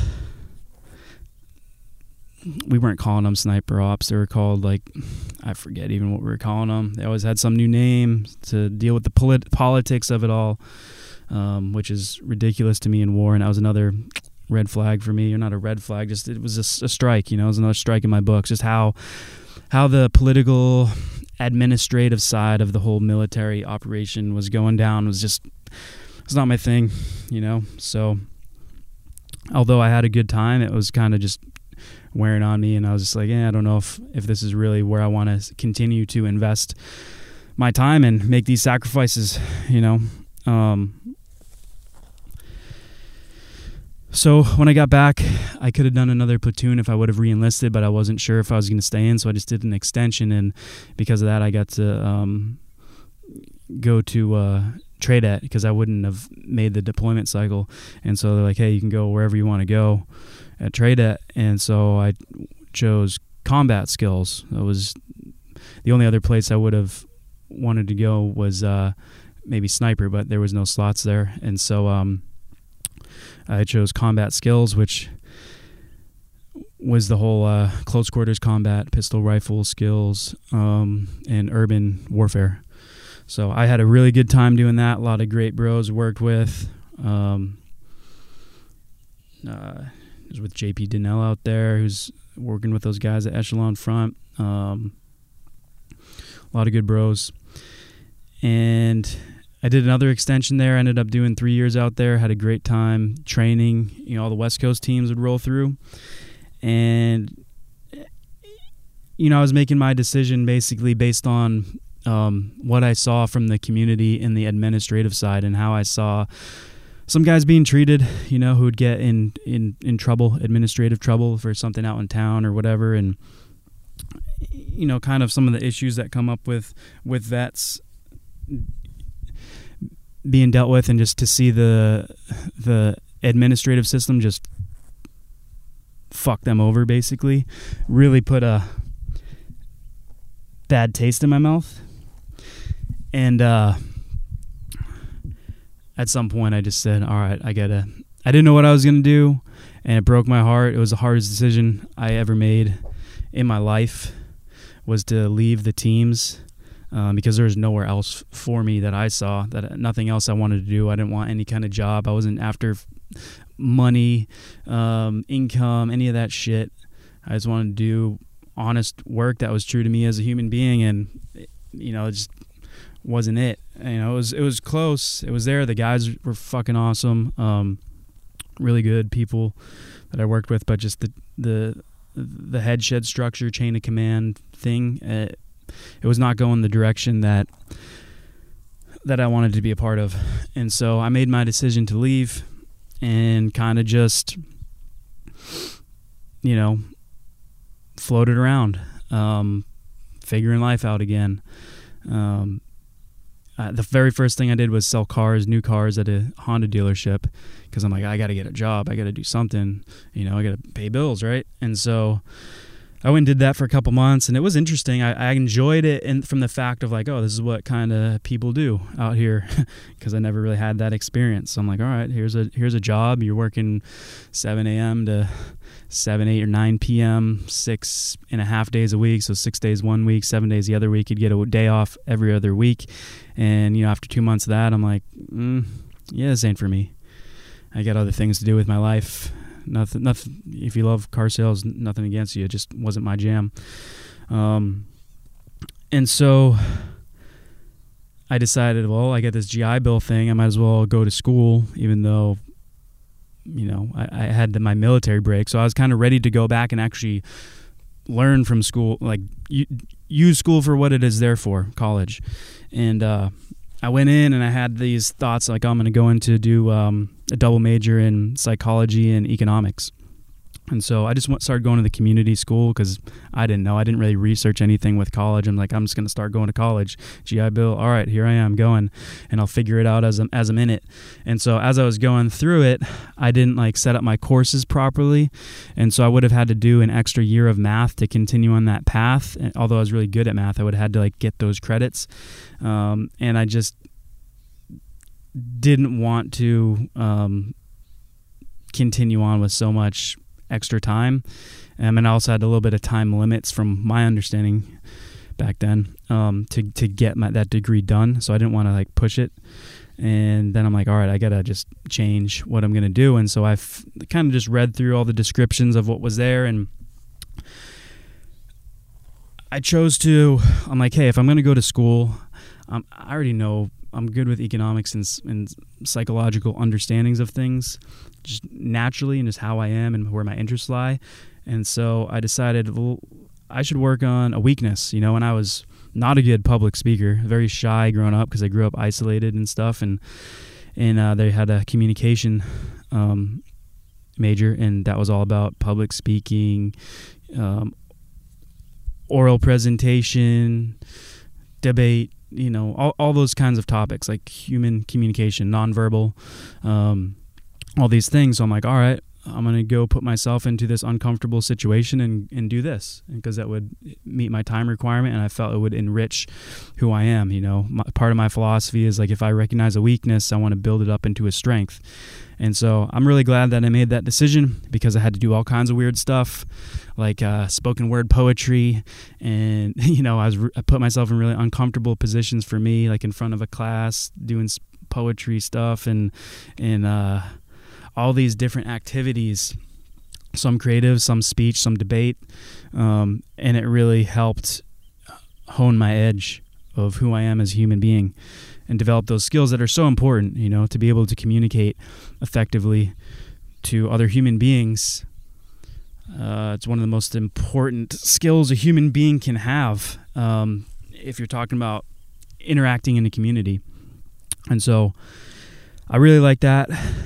we weren't calling them sniper ops. They were called, like, I forget even what we were calling them. They always had some new name to deal with the politics of it all, which is ridiculous to me in war. And that was another red flag for me. Or not a red flag, just it was a strike. It was another strike in my books. Just how the political, administrative side of the whole military operation was going down was just it's not my thing, So although I had a good time, it was kind of just wearing on me, and I was just like, I don't know if this is really where I want to continue to invest my time and make these sacrifices, So when I got back, I could have done another platoon if I would have re-enlisted, but I wasn't sure if I was going to stay in, so I just did an extension, and because of that, I got to go to TRADET because I wouldn't have made the deployment cycle, and so they're like, hey, you can go wherever you want to go at TRADET, and so I chose combat skills. That was the only other place I would have wanted to go was maybe sniper, but there was no slots there, and so I chose combat skills, which was the whole close quarters combat, pistol rifle skills, and urban warfare. So I had a really good time doing that. A lot of great bros worked with. Was with JP Donnell out there, who's working with those guys at Echelon Front. A lot of good bros. And I did another extension there. I ended up doing 3 years out there. Had a great time training. All the West Coast teams would roll through. And, I was making my decision basically based on what I saw from the community in the administrative side and how I saw some guys being treated, who would get in trouble, administrative trouble for something out in town or whatever. And, kind of some of the issues that come up with vets being dealt with, and just to see the administrative system just fuck them over, basically, really put a bad taste in my mouth. And at some point I just said, all right, I didn't know what I was going to do, and it broke my heart. It was the hardest decision I ever made in my life, was to leave the teams. Because there was nowhere else for me that I saw, that nothing else I wanted to do. I didn't want any kind of job. I wasn't after money, income, any of that shit. I just wanted to do honest work that was true to me as a human being, and it just wasn't it. It was close. It was there. The guys were fucking awesome, really good people that I worked with, but just the head shed structure, chain of command thing. It was not going the direction that I wanted to be a part of. And so I made my decision to leave and kind of just, floated around, figuring life out again. The very first thing I did was sell new cars at a Honda dealership, because I'm like, I got to get a job. I got to do something, I got to pay bills, right? And so I went and did that for a couple months, and it was interesting. I enjoyed it, and from the fact of like, oh, this is what kind of people do out here, because I never really had that experience. So I'm like, all right, here's a job. You're working 7 a.m. to 7, 8, or 9 p.m. 6.5 days a week, so 6 days one week, 7 days the other week. You'd get a day off every other week, and after 2 months of that, I'm like, yeah, this ain't for me. I got other things to do with my life. Nothing. If you love car sales, nothing against you. It just wasn't my jam. And so I decided, well, I got this GI Bill thing. I might as well go to school, even though, I had my military break. So I was kind of ready to go back and actually learn from school, like use school for what it is there for, college. And I went in and I had these thoughts like, I'm going to go in to do a double major in psychology and economics. And so I just started going to the community school because I didn't know. I didn't really research anything with college. I'm like, I'm just going to start going to college. GI Bill, all right, here I am going, and I'll figure it out as I'm in it. And so as I was going through it, I didn't set up my courses properly, and so I would have had to do an extra year of math to continue on that path. And although I was really good at math, I would have had to get those credits, and I just didn't want to continue on with so much extra time. And I also had a little bit of time limits from my understanding back then to get that degree done. So I didn't want to push it. And then I'm like, all right, I got to just change what I'm going to do. And so I've kind of just read through all the descriptions of what was there. And I chose I'm like, hey, if I'm going to go to school, I already know I'm good with economics and psychological understandings of things, just naturally, and just how I am and where my interests lie. And so I decided, well, I should work on a weakness. And I was not a good public speaker, very shy growing up because I grew up isolated and stuff. And they had a communication major, and that was all about public speaking, oral presentation, debate, all those kinds of topics, like human communication, nonverbal, all these things. So I'm like, all right, I'm going to go put myself into this uncomfortable situation and do this, because that would meet my time requirement, and I felt it would enrich who I am. Part of my philosophy is, like, if I recognize a weakness, I want to build it up into a strength. And so I'm really glad that I made that decision, because I had to do all kinds of weird stuff, like spoken word poetry, and I put myself in really uncomfortable positions for me, like in front of a class doing poetry stuff and all these different activities, some creative, some speech, some debate, and it really helped hone my edge of who I am as a human being and develop those skills that are so important, to be able to communicate effectively to other human beings. It's one of the most important skills a human being can have if you're talking about interacting in a community. And so I really like that.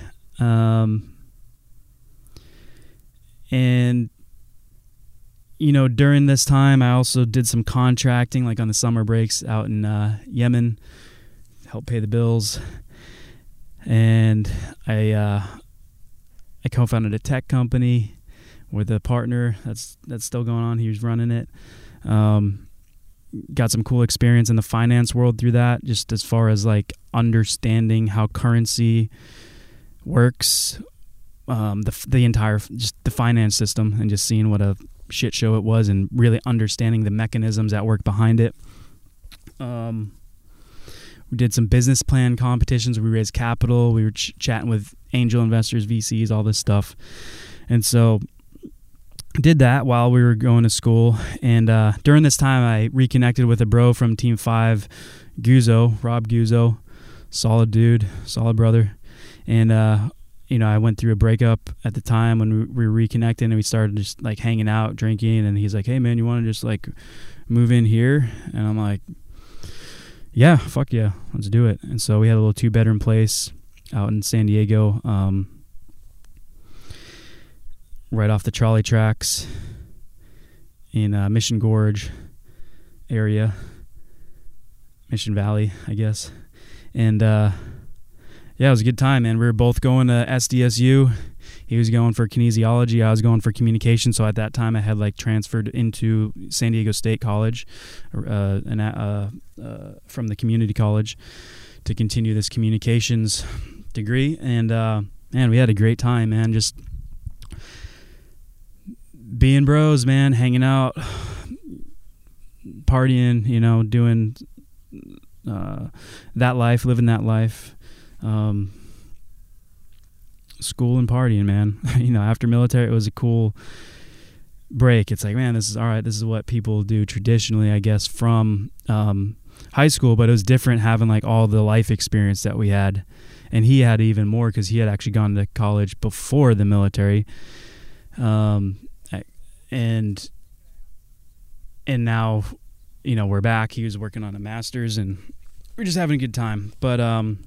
And during this time, I also did some contracting, like on the summer breaks out in Yemen, help pay the bills. And I co-founded a tech company with a partner that's still going on. He was running it. Got some cool experience in the finance world through that, just as far as like understanding how currency works, the entire, just the finance system, and just seeing what a shit show it was, and really understanding the mechanisms that work behind it. We did some business plan competitions. We raised capital. We were chatting with angel investors, VCs, all this stuff. And so did that while we were going to school. And during this time, I reconnected with a bro from Team 5, Guzzo, Rob Guzzo. Solid dude, solid brother. And, I went through a breakup at the time when we were reconnecting, and we started just like hanging out, drinking. And he's like, hey, man, you want to just like move in here? And I'm like, yeah, fuck yeah, let's do it. And so we had a little 2-bedroom place out in San Diego, right off the trolley tracks in Mission Gorge area, Mission Valley, I guess. And yeah, it was a good time, man. We were both going to SDSU. He was going for kinesiology. I was going for communication. So at that time, I had like transferred into San Diego State College, from the community college, to continue this communications degree. And man, we had a great time, man. Just being bros, man, hanging out, partying, doing that life, living that life. School and partying, man. After military, it was a cool break. It's like, man, this is all right. This is what people do traditionally, I guess, from high school, but it was different having like all the life experience that we had. And he had even more because he had actually gone to college before the military. And now, we're back. He was working on a master's, and we're just having a good time. But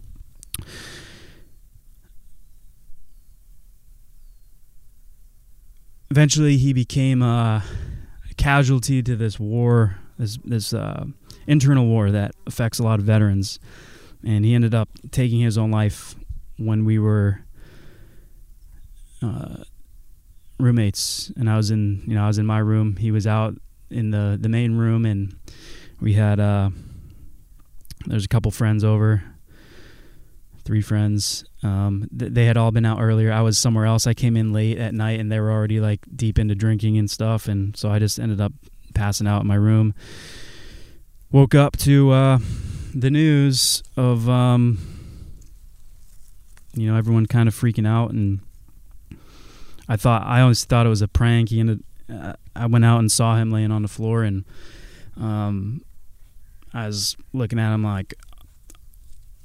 eventually he became a casualty to this war, this internal war that affects a lot of veterans. And he ended up taking his own life when we were roommates. And I was in my room. He was out in the main room, and we had there's a couple friends over, 3 friends. They had all been out earlier. I was somewhere else. I came in late at night, and they were already like deep into drinking and stuff. And so I just ended up passing out in my room. Woke up to the news of everyone kind of freaking out, and I always thought it was a prank. I went out and saw him laying on the floor, and I was looking at him like,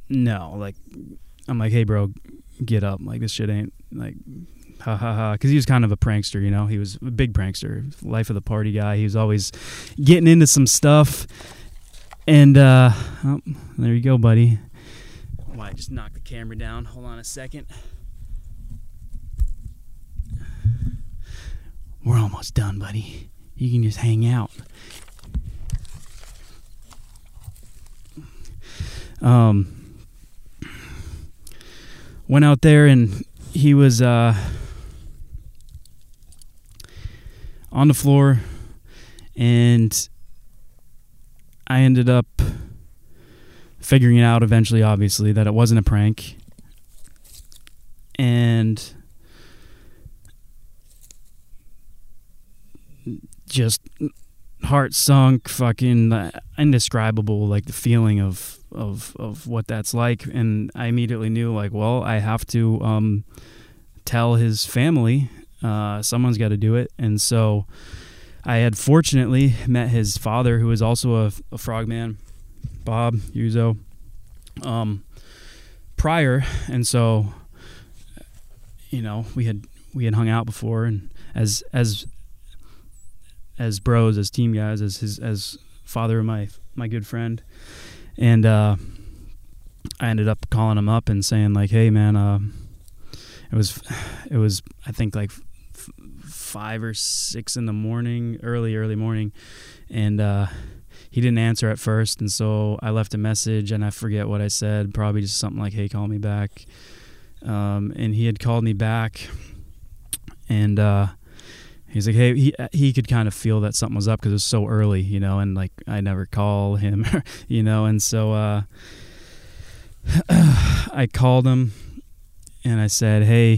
no, like, I'm like, hey, bro, get up. Like, this shit ain't, like, ha ha ha. Because he was kind of a prankster, you know? He was a big prankster, life of the party guy. He was always getting into some stuff. And, oh, there you go, buddy. Oh, I just knocked the camera down. Hold on a second. We're almost done, buddy. You can just hang out. Went out there and he was on the floor, and I ended up figuring it out eventually, obviously, that it wasn't a prank. And just heart sunk, fucking indescribable, like the feeling of what that's like. And I immediately knew, like, well, I have to tell his family. Someone's got to do it. And so I had fortunately met his father, who was also a frogman, Bob Uzo, prior. And so, you know, we had hung out before, and as bros, as team guys, as father of my good friend. And I ended up calling him up and saying, like, hey, man, it was I think like 5 or 6 in the morning, early morning, and he didn't answer at first. And so I left a message, and I forget what I said, probably just something like, hey, call me back. And he had called me back, and he's like, hey, he could kind of feel that something was up because it was so early, you know, and like I never call him, you know. And so I called him and I said, hey,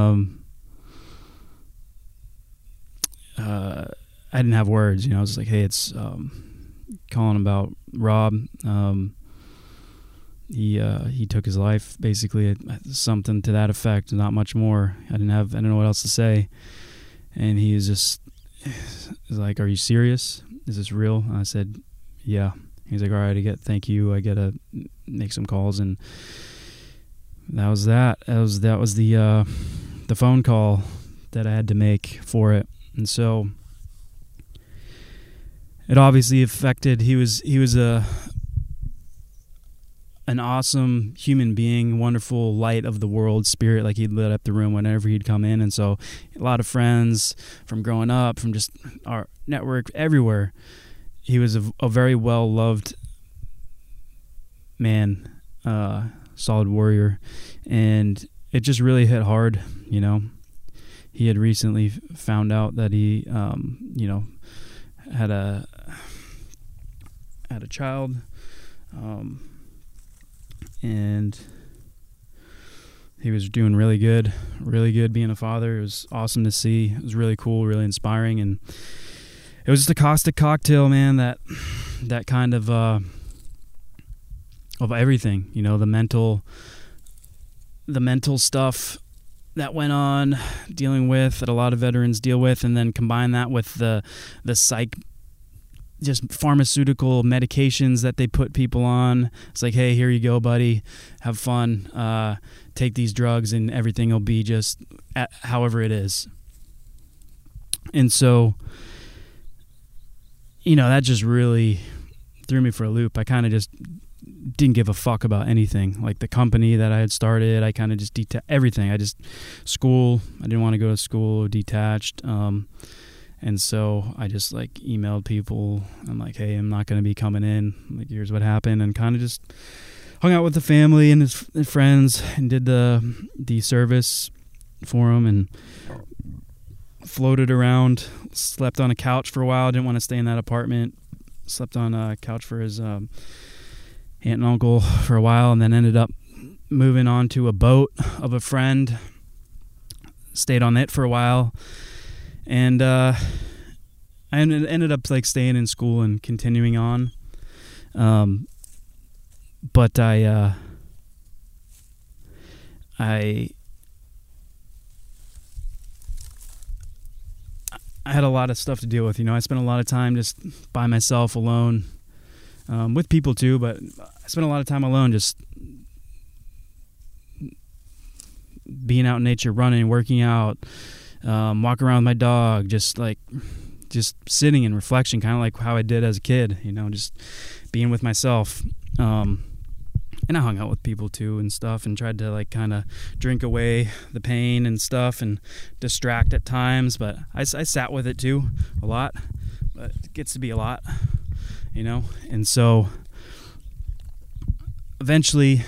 I didn't have words, you know. I was just like, hey, it's calling about Rob. He took his life, basically, something to that effect, not much more. I didn't know what else to say. And he was just like, are you serious? Is this real? And I said, yeah. He's like, all right, thank you. I got to make some calls. And that was that. That was the phone call that I had to make for it. And so it obviously affected, he was an awesome human being, wonderful light of the world, spirit, like he'd lit up the room whenever he'd come in. And so a lot of friends from growing up, from just our network, everywhere. He was a very well-loved man, solid warrior. And it just really hit hard, you know. He had recently found out that he, you know, had a child, and he was doing really good being a father. It was awesome to see. It was really cool, really inspiring, and it was just a caustic cocktail, man, that kind of everything, you know, the mental stuff that went on, dealing with, that a lot of veterans deal with, and then combine that with the psych, just pharmaceutical medications that they put people on. It's like, hey, here you go, buddy, have fun, take these drugs and everything will be just however it is. And so, you know, that just really threw me for a loop. I kind of just didn't give a fuck about anything. Like the company that I had started, I kind of just everything. School, I didn't want to go to school, detached. And so I just like emailed people. I'm like, hey, I'm not going to be coming in. Like, here's what happened. And kind of just hung out with the family and his friends and did the service for him and floated around, slept on a couch for a while. Didn't want to stay in that apartment. Slept on a couch for his aunt and uncle for a while, and then ended up moving on to a boat of a friend. Stayed on it for a while. And I ended up like staying in school and continuing on. But I had a lot of stuff to deal with. You know, I spent a lot of time just by myself, alone, with people too, but I spent a lot of time alone, just being out in nature, running, working out, walking around with my dog, just sitting in reflection, kind of like how I did as a kid, just being with myself. And I hung out with people too and stuff, and tried to like kind of drink away the pain and stuff and distract at times. But I sat with it too a lot, but it gets to be a lot, And so eventually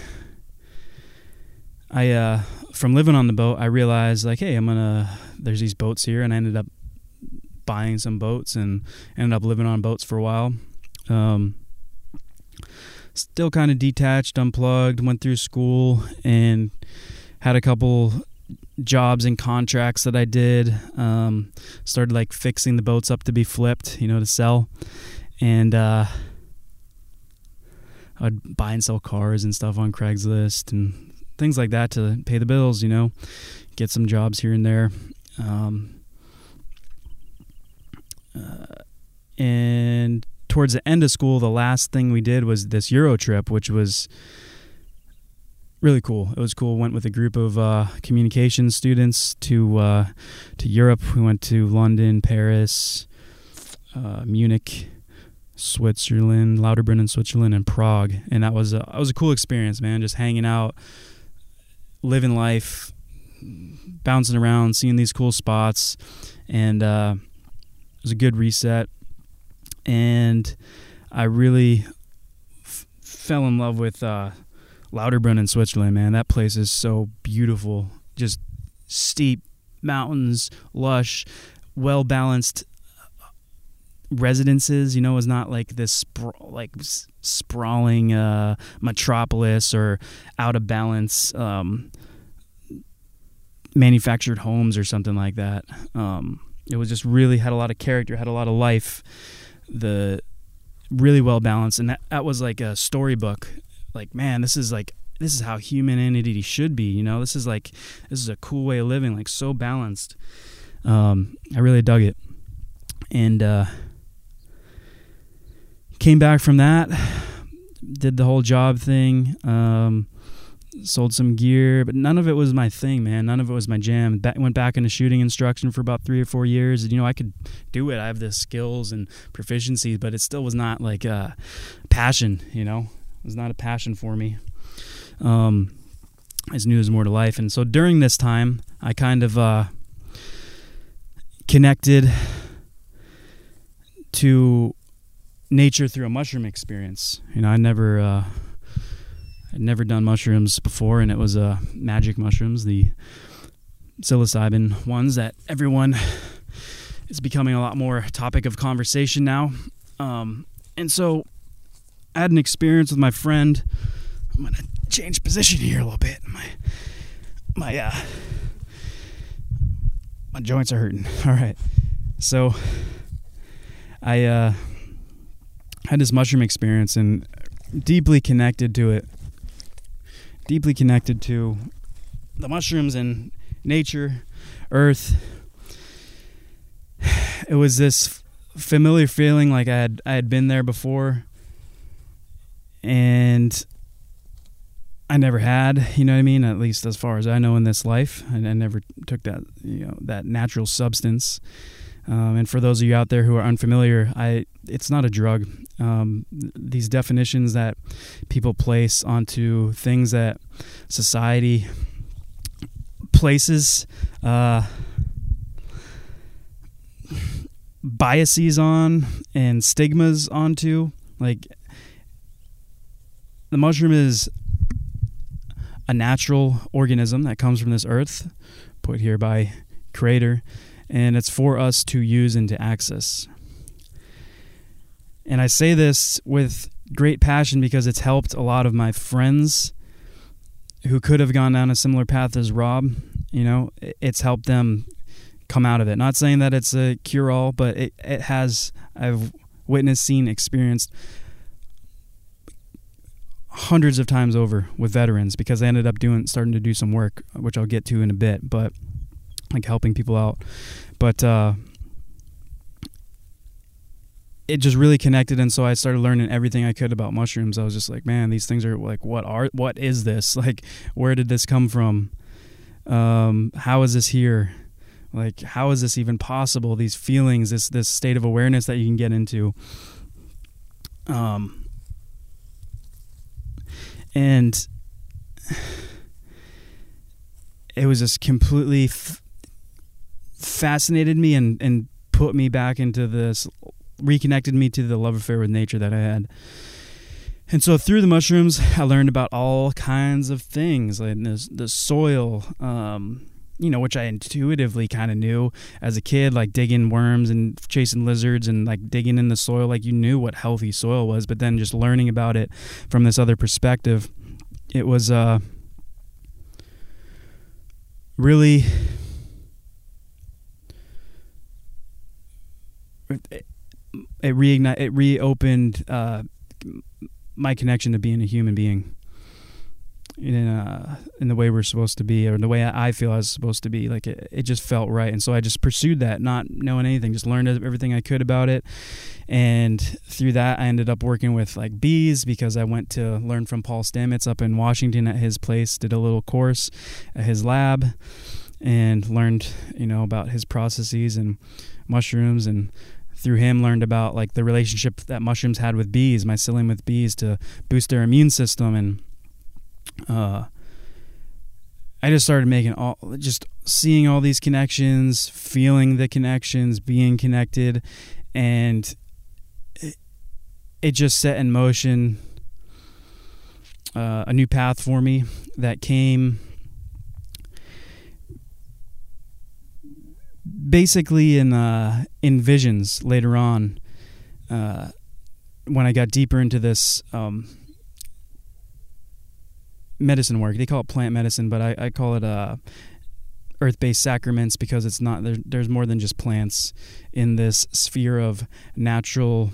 from living on the boat, I realized like, hey, there's these boats here, and I ended up buying some boats and ended up living on boats for a while. Still kind of detached, unplugged, went through school and had a couple jobs and contracts that I did. Started like fixing the boats up to be flipped, to sell. And I'd buy and sell cars and stuff on Craigslist and things like that to pay the bills, get some jobs here and there. And towards the end of school, the last thing we did was this Euro trip, which was really cool. It was cool. Went with a group of communications students to Europe. We went to London, Paris, Munich, Switzerland, Lauterbrunnen, Switzerland, and Prague. And that was a cool experience, man. Just hanging out, living life, bouncing around, seeing these cool spots, and it was a good reset. And I really fell in love with Lauterbrunnen, Switzerland, man. That place is so beautiful. Just steep mountains, lush, well-balanced residences. It's not like this sprawling metropolis or out-of-balance manufactured homes or something like that. It was just really had a lot of character, had a lot of life. Really well balanced, and that was like a storybook. Like, man, this is how humanity should be. This is a cool way of living, like so balanced. I really dug it, and came back from that, did the whole job thing, sold some gear, but none of it was my thing, man. None of it was my jam. Went back into shooting instruction for about 3 or 4 years. I could do it. I have the skills and proficiencies, but it still was not like a passion, It was not a passion for me. I just knew there was more to life. And so during this time, I kind of connected to nature through a mushroom experience. I'd never done mushrooms before, and it was magic mushrooms, the psilocybin ones that everyone is becoming a lot more topic of conversation now. And so I had an experience with my friend. I'm going to change position here a little bit. My joints are hurting. All right. So I had this mushroom experience and deeply connected to it. Deeply connected to the mushrooms and nature, earth. It was this familiar feeling like I had been there before, and I never had, you know what I mean? At least as far as I know in this life, I never took that, that natural substance. And for those of you out there who are unfamiliar, it's not a drug. These definitions that people place onto things that society places biases on and stigmas onto, like, the mushroom is a natural organism that comes from this earth, put here by Creator, and it's for us to use and to access. And I say this with great passion because it's helped a lot of my friends who could have gone down a similar path as Rob. It's helped them come out of it. Not saying that it's a cure-all, but it has. I've witnessed, seen, experienced hundreds of times over with veterans because I ended up starting to do some work, which I'll get to in a bit, but like helping people out. But it just really connected, and so I started learning everything I could about mushrooms. I was just like, man, these things are like, what is this? Like, where did this come from? How is this here? Like, how is this even possible? These feelings, this state of awareness that you can get into. And it was just completely fascinated me and put me back into this, reconnected me to the love affair with nature that I had. And so through the mushrooms, I learned about all kinds of things, like the soil, which I intuitively kind of knew as a kid, like digging worms and chasing lizards and like digging in the soil, like you knew what healthy soil was, but then just learning about it from this other perspective, it was really... It reopened my connection to being a human being in the way we're supposed to be, or the way I feel I was supposed to be. Like it just felt right, and so I just pursued that, not knowing anything, just learned everything I could about it. And through that, I ended up working with like bees, because I went to learn from Paul Stamets up in Washington at his place, did a little course at his lab, and learned about his processes and mushrooms, and through him learned about like the relationship that mushrooms had with bees, mycelium with bees, to boost their immune system. And I just started seeing all these connections, feeling the connections, being connected, and it just set in motion a new path for me that came basically in visions later on, when I got deeper into this medicine work. They call it plant medicine, but I call it earth-based sacraments, because it's not there's more than just plants in this sphere of natural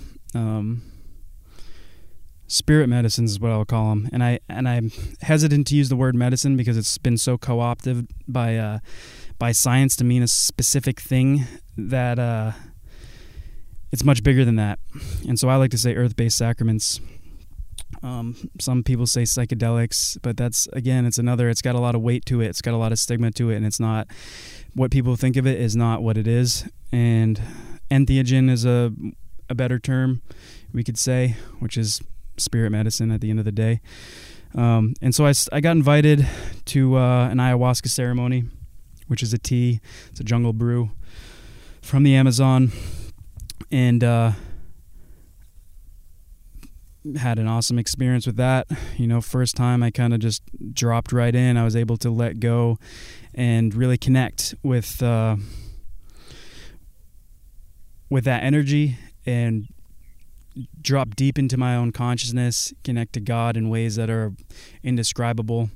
spirit medicines is what I'll call them. And I'm hesitant to use the word medicine because it's been so co-opted by science to mean a specific thing that it's much bigger than that. And so I like to say earth-based sacraments. Some people say psychedelics, but that's, again, it's got a lot of weight to it. It's got a lot of stigma to it, and it's not what people think of it is not what it is. And entheogen is a better term, we could say, which is spirit medicine at the end of the day. And so I got invited to an ayahuasca ceremony, which is a tea. It's a jungle brew from the Amazon, and had an awesome experience with that. First time I kind of just dropped right in. I was able to let go and really connect with that energy and drop deep into my own consciousness, connect to God in ways that are indescribable.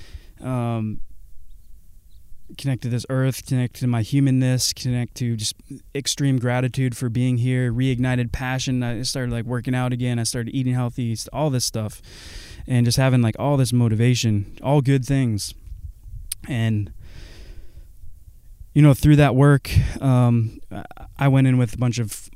Connect to this earth, connect to my humanness, connect to just extreme gratitude for being here, reignited passion. I started like working out again. I started eating healthy, all this stuff, and just having like all this motivation, all good things. And, through that work, I went in with a bunch of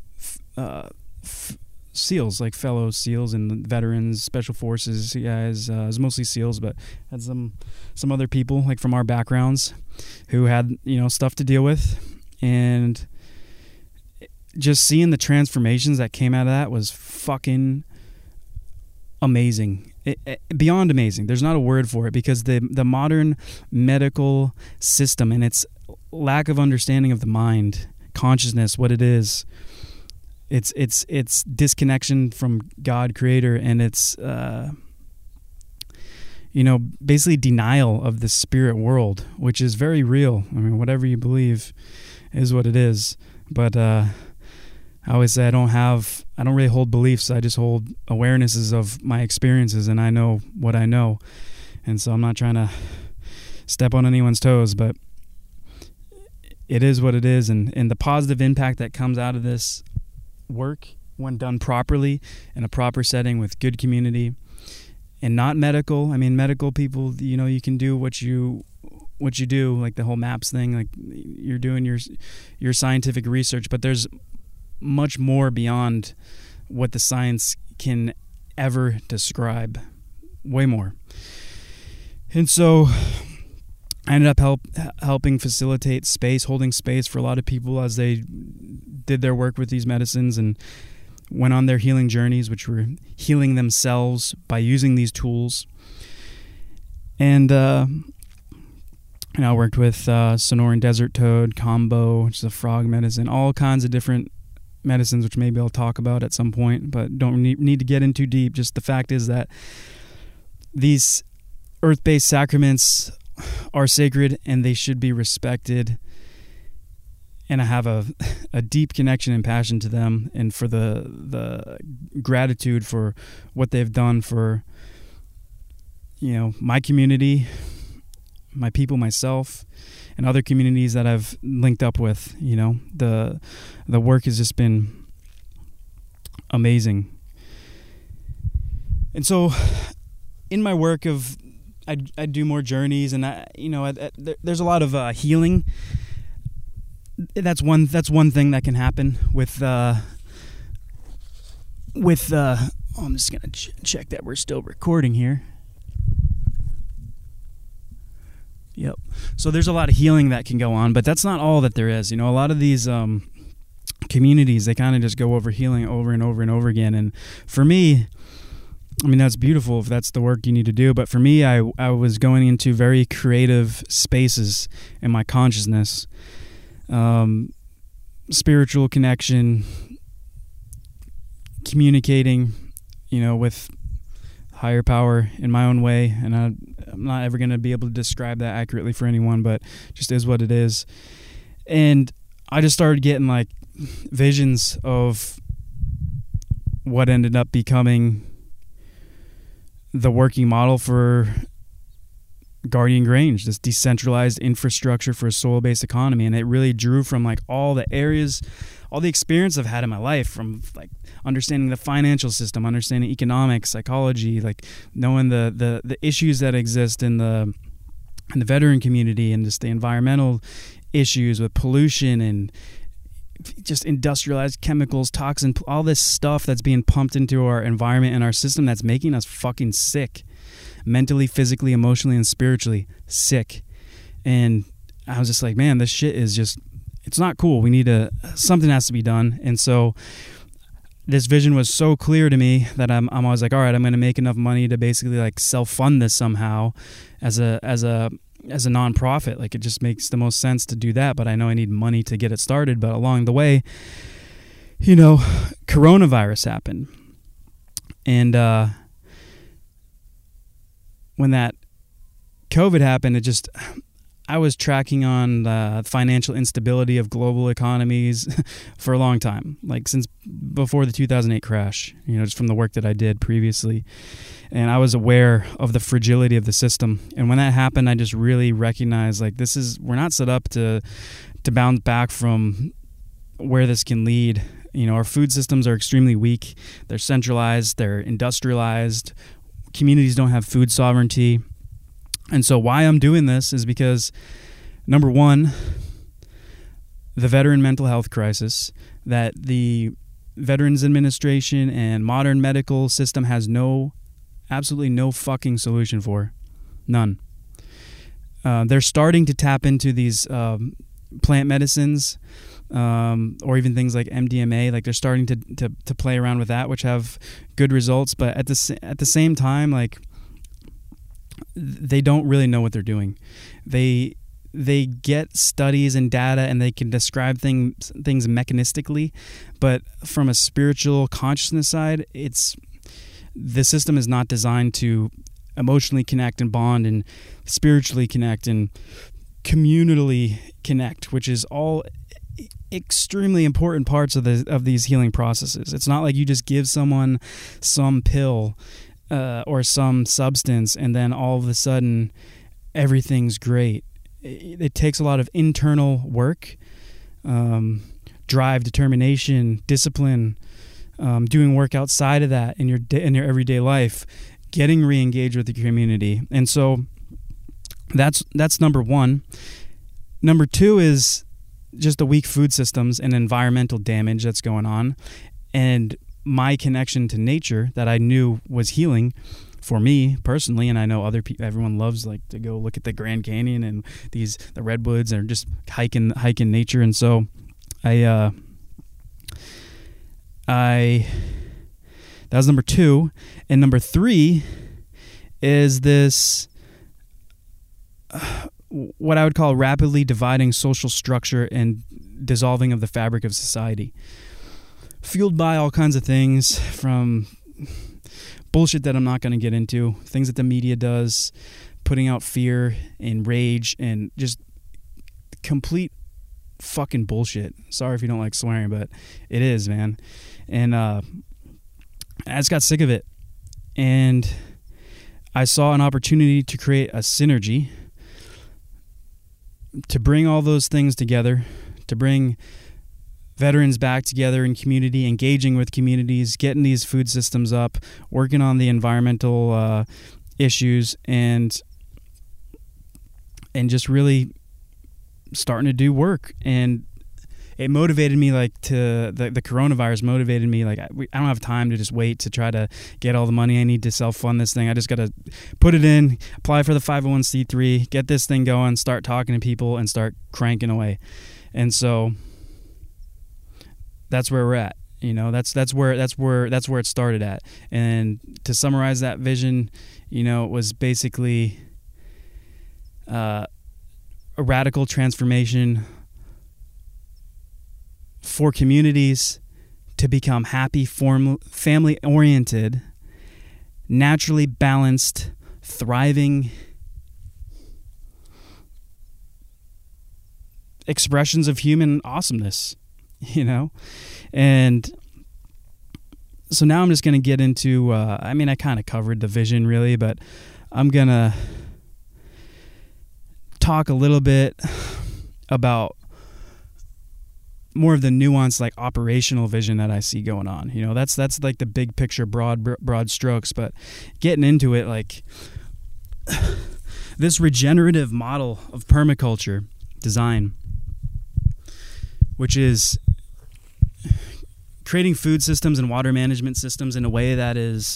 SEALs, like fellow SEALs and veterans, special forces guys. It was mostly SEALs, but had some other people like from our backgrounds who had stuff to deal with, and just seeing the transformations that came out of that was fucking amazing. Beyond amazing. There's not a word for it, because the modern medical system and its lack of understanding of the mind, consciousness, what it is. It's disconnection from God, Creator, and it's basically denial of the spirit world, which is very real. I mean, whatever you believe is what it is. But I always say I don't really hold beliefs. I just hold awarenesses of my experiences, and I know what I know. And so I'm not trying to step on anyone's toes, but it is what it is. And the positive impact that comes out of this work, when done properly in a proper setting with good community, and not medical. I mean, medical people, you can do what you do, like the whole MAPS thing, like you're doing your scientific research, but there's much more beyond what the science can ever describe, way more. And so I ended up helping facilitate space, holding space for a lot of people as they did their work with these medicines and went on their healing journeys, which were healing themselves by using these tools. And I worked with Sonoran desert toad, Kambo, which is a frog medicine, all kinds of different medicines, which maybe I'll talk about at some point, but don't need to get in too deep. Just the fact is that these earth-based sacraments are sacred and they should be respected. And I have a deep connection and passion to them, and for the gratitude for what they've done for, my community, my people, myself, and other communities that I've linked up with. The work has just been amazing. And so in my work I do more journeys, and there's a lot of healing. That's one thing that can happen with I'm just gonna check that we're still recording here. Yep. So there's a lot of healing that can go on, but that's not all that there is. A lot of these communities, they kind of just go over healing over and over and over again. And for me, that's beautiful if that's the work you need to do. But for me, I was going into very creative spaces in my consciousness, spiritual connection, communicating, with higher power in my own way. And I'm not ever going to be able to describe that accurately for anyone, but just is what it is. And I just started getting like visions of what ended up becoming the working model for Guardian Grange, this decentralized infrastructure for a soil-based economy. And it really drew from like all the areas, all the experience I've had in my life, from like understanding the financial system, understanding economics, psychology, like knowing the issues that exist in the veteran community, and just the environmental issues with pollution and just industrialized chemicals, toxin, all this stuff that's being pumped into our environment and our system that's making us fucking sick. Mentally, physically, emotionally, and spiritually sick. And I was just like, man, this shit is just, it's not cool. We need something has to be done. And so this vision was so clear to me that I'm always like, all right, I'm going to make enough money to basically like self-fund this somehow as a nonprofit. Like, it just makes the most sense to do that. But I know I need money to get it started. But along the way, coronavirus happened. And, when that COVID happened, I was tracking on the financial instability of global economies for a long time, like since before the 2008 crash, just from the work that I did previously. And I was aware of the fragility of the system. And when that happened, I just really recognized, like, we're not set up to bounce back from where this can lead. Our food systems are extremely weak. They're centralized. They're industrialized. Communities don't have food sovereignty. And so why I'm doing this is because, number one, the veteran mental health crisis that the Veterans Administration and modern medical system has absolutely no fucking solution for. None. They're starting to tap into these plant medicines, or even things like MDMA. Like, they're starting to play around with that, which have good results. But at the same time, like, they don't really know what they're doing. They get studies and data, and they can describe things mechanistically, but from a spiritual consciousness side, the system is not designed to emotionally connect and bond and spiritually connect and communally connect, which is all extremely important parts of these healing processes. It's not like you just give someone some pill or some substance and then all of a sudden everything's great. It takes a lot of internal work, drive, determination, discipline, doing work outside of that in your everyday life, getting re-engaged with the community. And so that's number one. Number two is just the weak food systems and environmental damage that's going on, and my connection to nature that I knew was healing for me personally, and I know other people, everyone loves like to go look at the Grand Canyon and the redwoods and just hike in nature. And so that was number 2. And number 3 is this what I would call rapidly dividing social structure and dissolving of the fabric of society, fueled by all kinds of things, from bullshit that I'm not going to get into, things that the media does, putting out fear and rage and just complete fucking bullshit. Sorry if you don't like swearing, but it is, man. And I just got sick of it. And I saw an opportunity to create a synergy, to bring all those things together, to bring veterans back together in community, engaging with communities, getting these food systems up, working on the environmental issues, and just really starting to do work. And it motivated me, like, to the coronavirus motivated me, like, I don't have time to just wait to try to get all the money I need to self-fund this thing. I just got to put it in, apply for the 501c3, get this thing going, start talking to people, and start cranking away. And so that's where we're at. That's where it started at. And to summarize that vision, it was basically a radical transformation for communities to become happy, family-oriented, naturally balanced, thriving expressions of human awesomeness, And so now I'm just going to get into, I kind of covered the vision really, but I'm going to talk a little bit about more of the nuanced, like, operational vision that I see going on. That's like the big picture, broad strokes, but getting into it, like, this regenerative model of permaculture design, which is creating food systems and water management systems in a way that is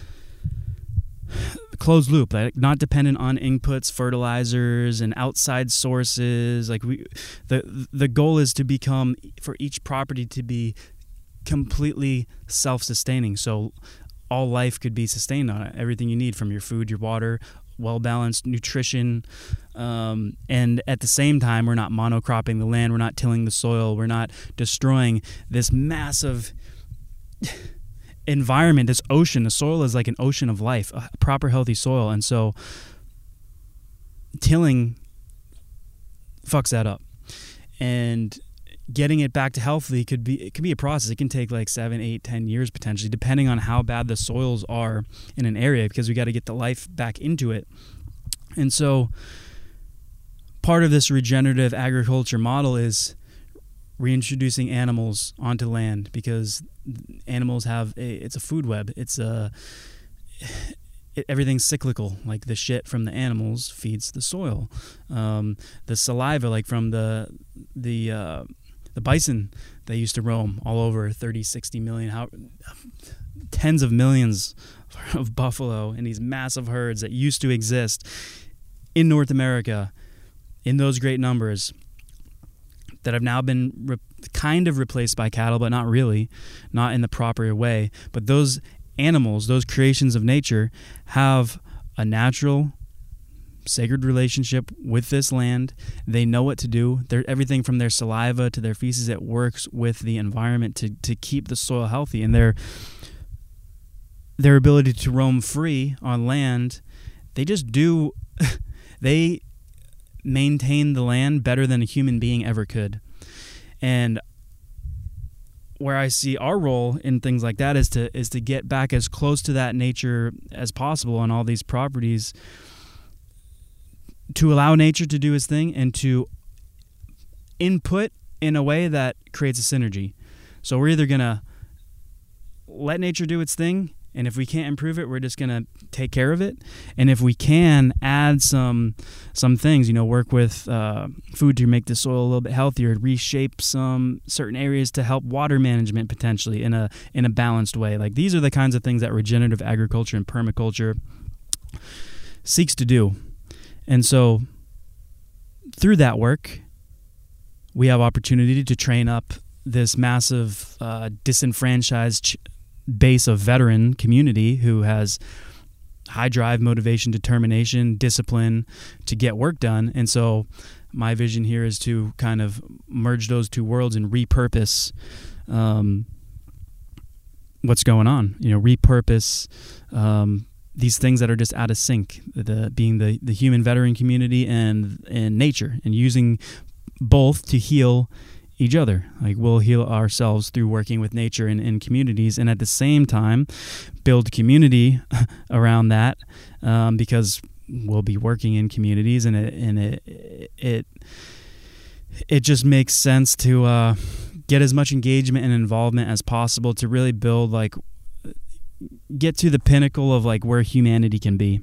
closed loop, like not dependent on inputs, fertilizers, and outside sources. Like, the goal is to become, for each property to be completely self-sustaining. So all life could be sustained on it. Everything you need from your food, your water, well-balanced nutrition. And at the same time, we're not monocropping the land. We're not tilling the soil. We're not destroying this massive environment, this ocean. The soil is like an ocean of life, a proper healthy soil. And so tilling fucks that up. And getting it back to healthy it could be a process. It can take like 7, 8, 10 years potentially, depending on how bad the soils are in an area, because we got to get the life back into it. And so part of this regenerative agriculture model is reintroducing animals onto land, because animals it's a food web. Everything's cyclical. Like, the shit from the animals feeds the soil. The saliva, like from the bison that used to roam all over 30, 60 million, tens of millions of buffalo in these massive herds that used to exist in North America in those great numbers, that have now been kind of replaced by cattle, but not really, not in the proper way. But those animals, those creations of nature, have a natural, sacred relationship with this land. They know what to do. Everything from their saliva to their feces, it works with the environment to keep the soil healthy. And their ability to roam free on land, they just do, they maintain the land better than a human being ever could. And where I see our role in things like that is to get back as close to that nature as possible on all these properties, to allow nature to do its thing and to input in a way that creates a synergy. So we're either going to let nature do its thing And if we can't improve it, we're just going to take care of it. And if we can add some things, work with food to make the soil a little bit healthier, reshape some certain areas to help water management potentially in a balanced way. Like, these are the kinds of things that regenerative agriculture and permaculture seeks to do. And so through that work, we have opportunity to train up this massive disenfranchised base of veteran community who has high drive, motivation, determination, discipline to get work done. And so my vision here is to kind of merge those two worlds and repurpose what's going on. Repurpose these things that are just out of sync, being the human veteran community and nature, and using both to heal each other. Like, we'll heal ourselves through working with nature and communities, and at the same time build community around that, because we'll be working in communities, and it just makes sense to get as much engagement and involvement as possible to really build, like, get to the pinnacle of like where humanity can be.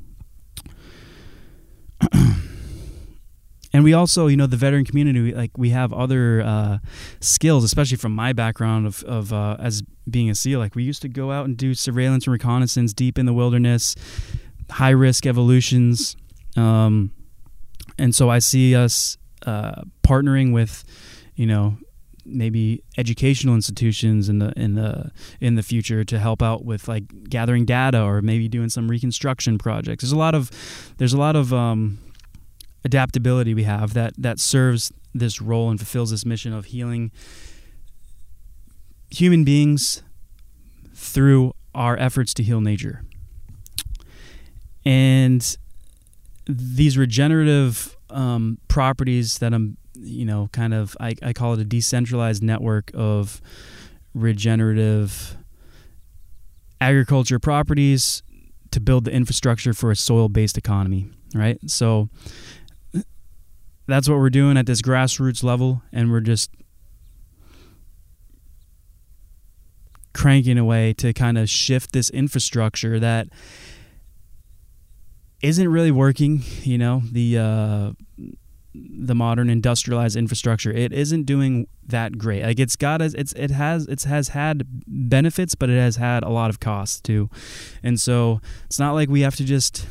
And we also, the veteran community, like, we have other skills, especially from my background of as being a SEAL. Like, we used to go out and do surveillance and reconnaissance deep in the wilderness, high risk evolutions, and so I see us partnering with, maybe educational institutions in the future to help out with, like, gathering data, or maybe doing some reconstruction projects. There's a lot of adaptability we have that serves this role and fulfills this mission of healing human beings through our efforts to heal nature. And these regenerative properties that I'm, I call it a decentralized network of regenerative agriculture properties to build the infrastructure for a soil-based economy, right? So that's what we're doing at this grassroots level, and we're just cranking away to kind of shift this infrastructure that isn't really working. The modern industrialized infrastructure, it isn't doing that great. Like, it has had benefits, but it has had a lot of costs too. And so it's not like we have to just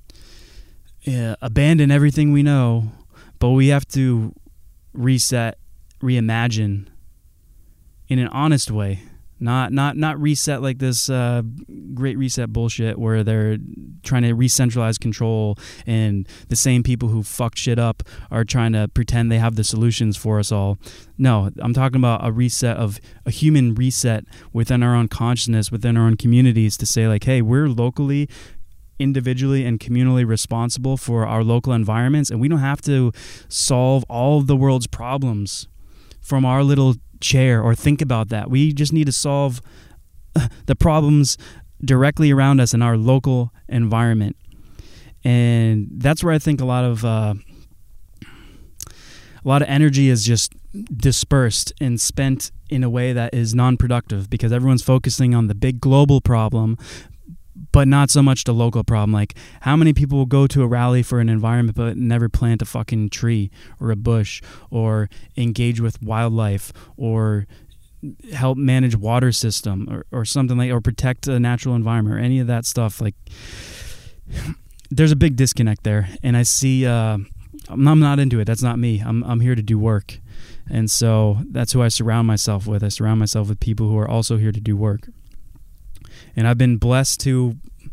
abandon everything we know, but we have to reset, reimagine in an honest way. Not reset like this great reset bullshit where they're trying to re-centralize control, and the same people who fucked shit up are trying to pretend they have the solutions for us all. No, I'm talking about a human reset within our own consciousness, within our own communities, to say, like, hey, we're locally, individually, and communally responsible for our local environments, and we don't have to solve all of the world's problems from our little chair or think about that. We just need to solve the problems directly around us in our local environment. And that's where I think a lot of energy is just dispersed and spent in a way that is non-productive, because everyone's focusing on the big global problem, but not so much the local problem. Like, how many people will go to a rally for an environment but never plant a fucking tree or a bush, or engage with wildlife, or help manage water system, or something like, or protect a natural environment, or any of that stuff? Like, there's a big disconnect there, and I see I'm not into it. That's not me. I'm here to do work, and so that's who I surround myself with. I surround myself with people who are also here to do work. And I've been blessed to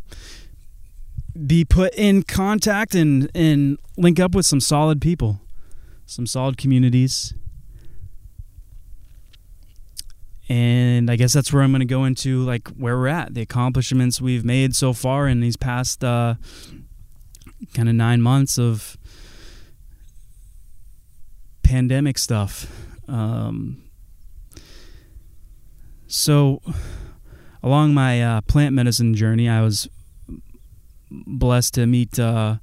be put in contact and link up with some solid people, some solid communities. And I guess that's where I'm going to go into, like, where we're at, the accomplishments we've made so far in these past kind of 9 months of pandemic stuff. So along my plant medicine journey, I was blessed to meet a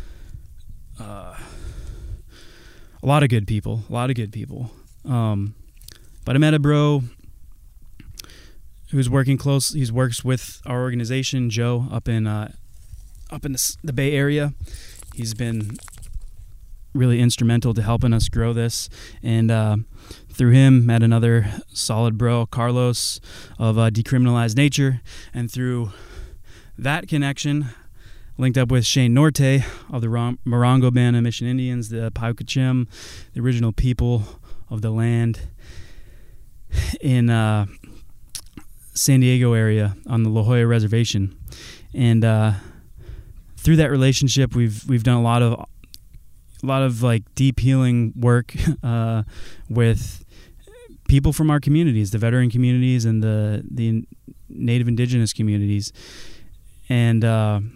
lot of good people. But I met a bro who's working close. He works with our organization, Joe, up in the Bay Area. He's been really instrumental to helping us grow this, and through him met another solid bro, Carlos, of Decriminalized Nature, and through that connection linked up with Shane Norte of the Morongo Band of Mission Indians, the Paucachim, the original people of the land in San Diego area on the La Jolla Reservation. And through that relationship, we've done a lot of like deep healing work with people from our communities, the veteran communities and the Native Indigenous communities. And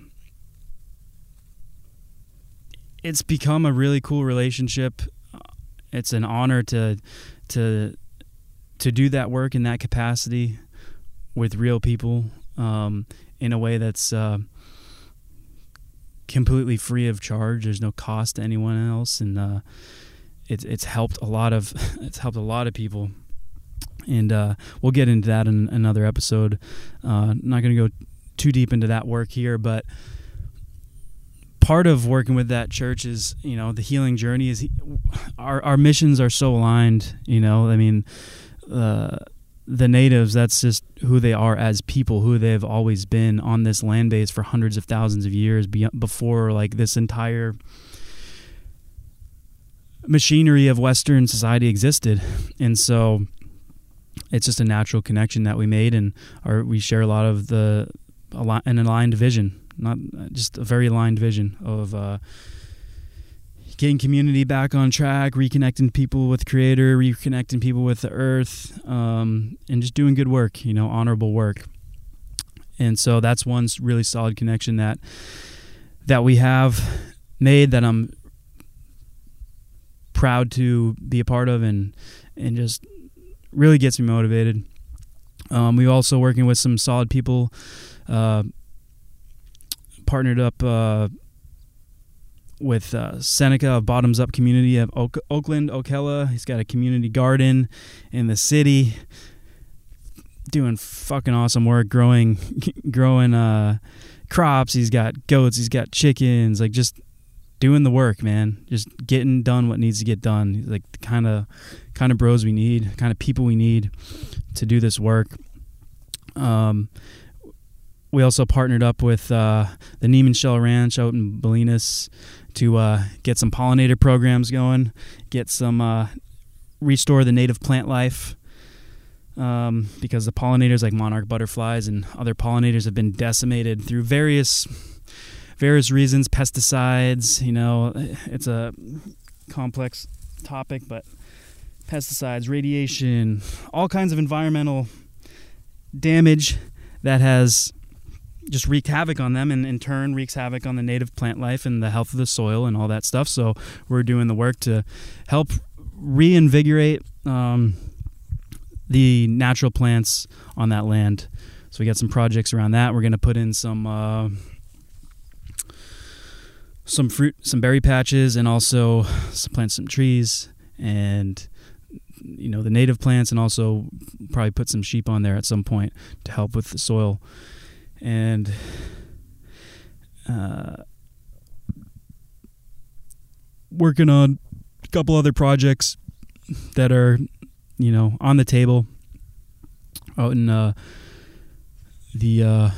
it's become a really cool relationship. It's an honor to do that work in that capacity with real people in a way that's completely free of charge. There's no cost to anyone else, and it's helped a lot of people. And we'll get into that in another episode. I'm not going to go too deep into that work here, but part of working with that church is, the healing journey is our missions are so aligned. I mean, the natives, that's just who they are as people, who they've always been on this land base for hundreds of thousands of years before like this entire machinery of Western society existed. And so it's just a natural connection that we made, and we share a lot of an aligned vision, not just a very aligned vision of getting community back on track, reconnecting people with Creator, reconnecting people with the earth, and just doing good work, honorable work. And so that's one really solid connection that we have made, that I'm proud to be a part of, and just really gets me motivated. We're also working with some solid people, partnered up with Seneca of Bottoms Up Community of Oakland, Ocala. He's got a community garden in the city, doing fucking awesome work, growing crops. He's got goats, he's got chickens, like just doing the work, man. Just getting done what needs to get done. He's like the kind of bros we need, kind of people we need to do this work. We also partnered up with the Neiman Shell Ranch out in Bolinas to get some pollinator programs going, get some restore the native plant life, because the pollinators like monarch butterflies and other pollinators have been decimated through various reasons, pesticides. It's a complex topic, but pesticides, radiation, all kinds of environmental damage that has just wreaked havoc on them, and in turn wreaks havoc on the native plant life and the health of the soil and all that stuff. So we're doing the work to help reinvigorate the natural plants on that land. So we got some projects around that. We're going to put in some fruit, some berry patches, and also plant some trees, and the native plants, and also probably put some sheep on there at some point to help with the soil. And working on a couple other projects that are, on the table out in the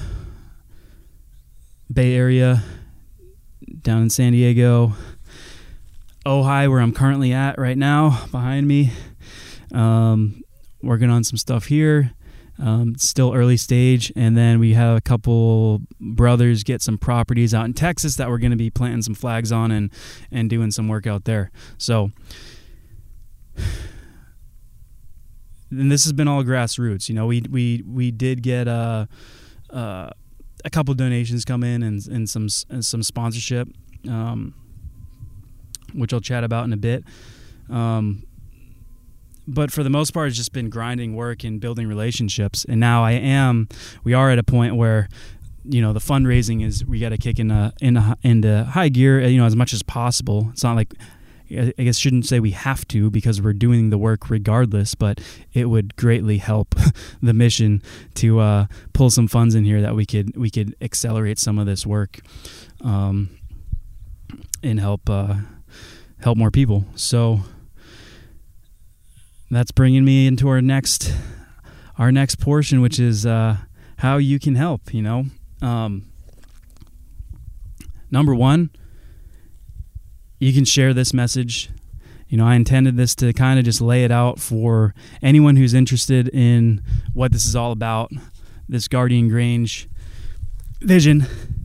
Bay Area, down in San Diego, Ojai, where I'm currently at right now, behind me. Working on some stuff here. Still early stage, and then we have a couple brothers get some properties out in Texas that we're going to be planting some flags on and doing some work out there. So, and this has been all grassroots. We did get a couple donations come in and some sponsorship, which I'll chat about in a bit. But for the most part, it's just been grinding work and building relationships. And now we are at a point where, the fundraising is, we got to kick into high gear, as much as possible. It's not like, I guess shouldn't say we have to, because we're doing the work regardless, but it would greatly help the mission to pull some funds in here that we could accelerate some of this work, and help more people. So that's bringing me into our next portion, which is how you can help. Number one, you can share this message. I intended this to kind of just lay it out for anyone who's interested in what this is all about, this Guardian Grange vision.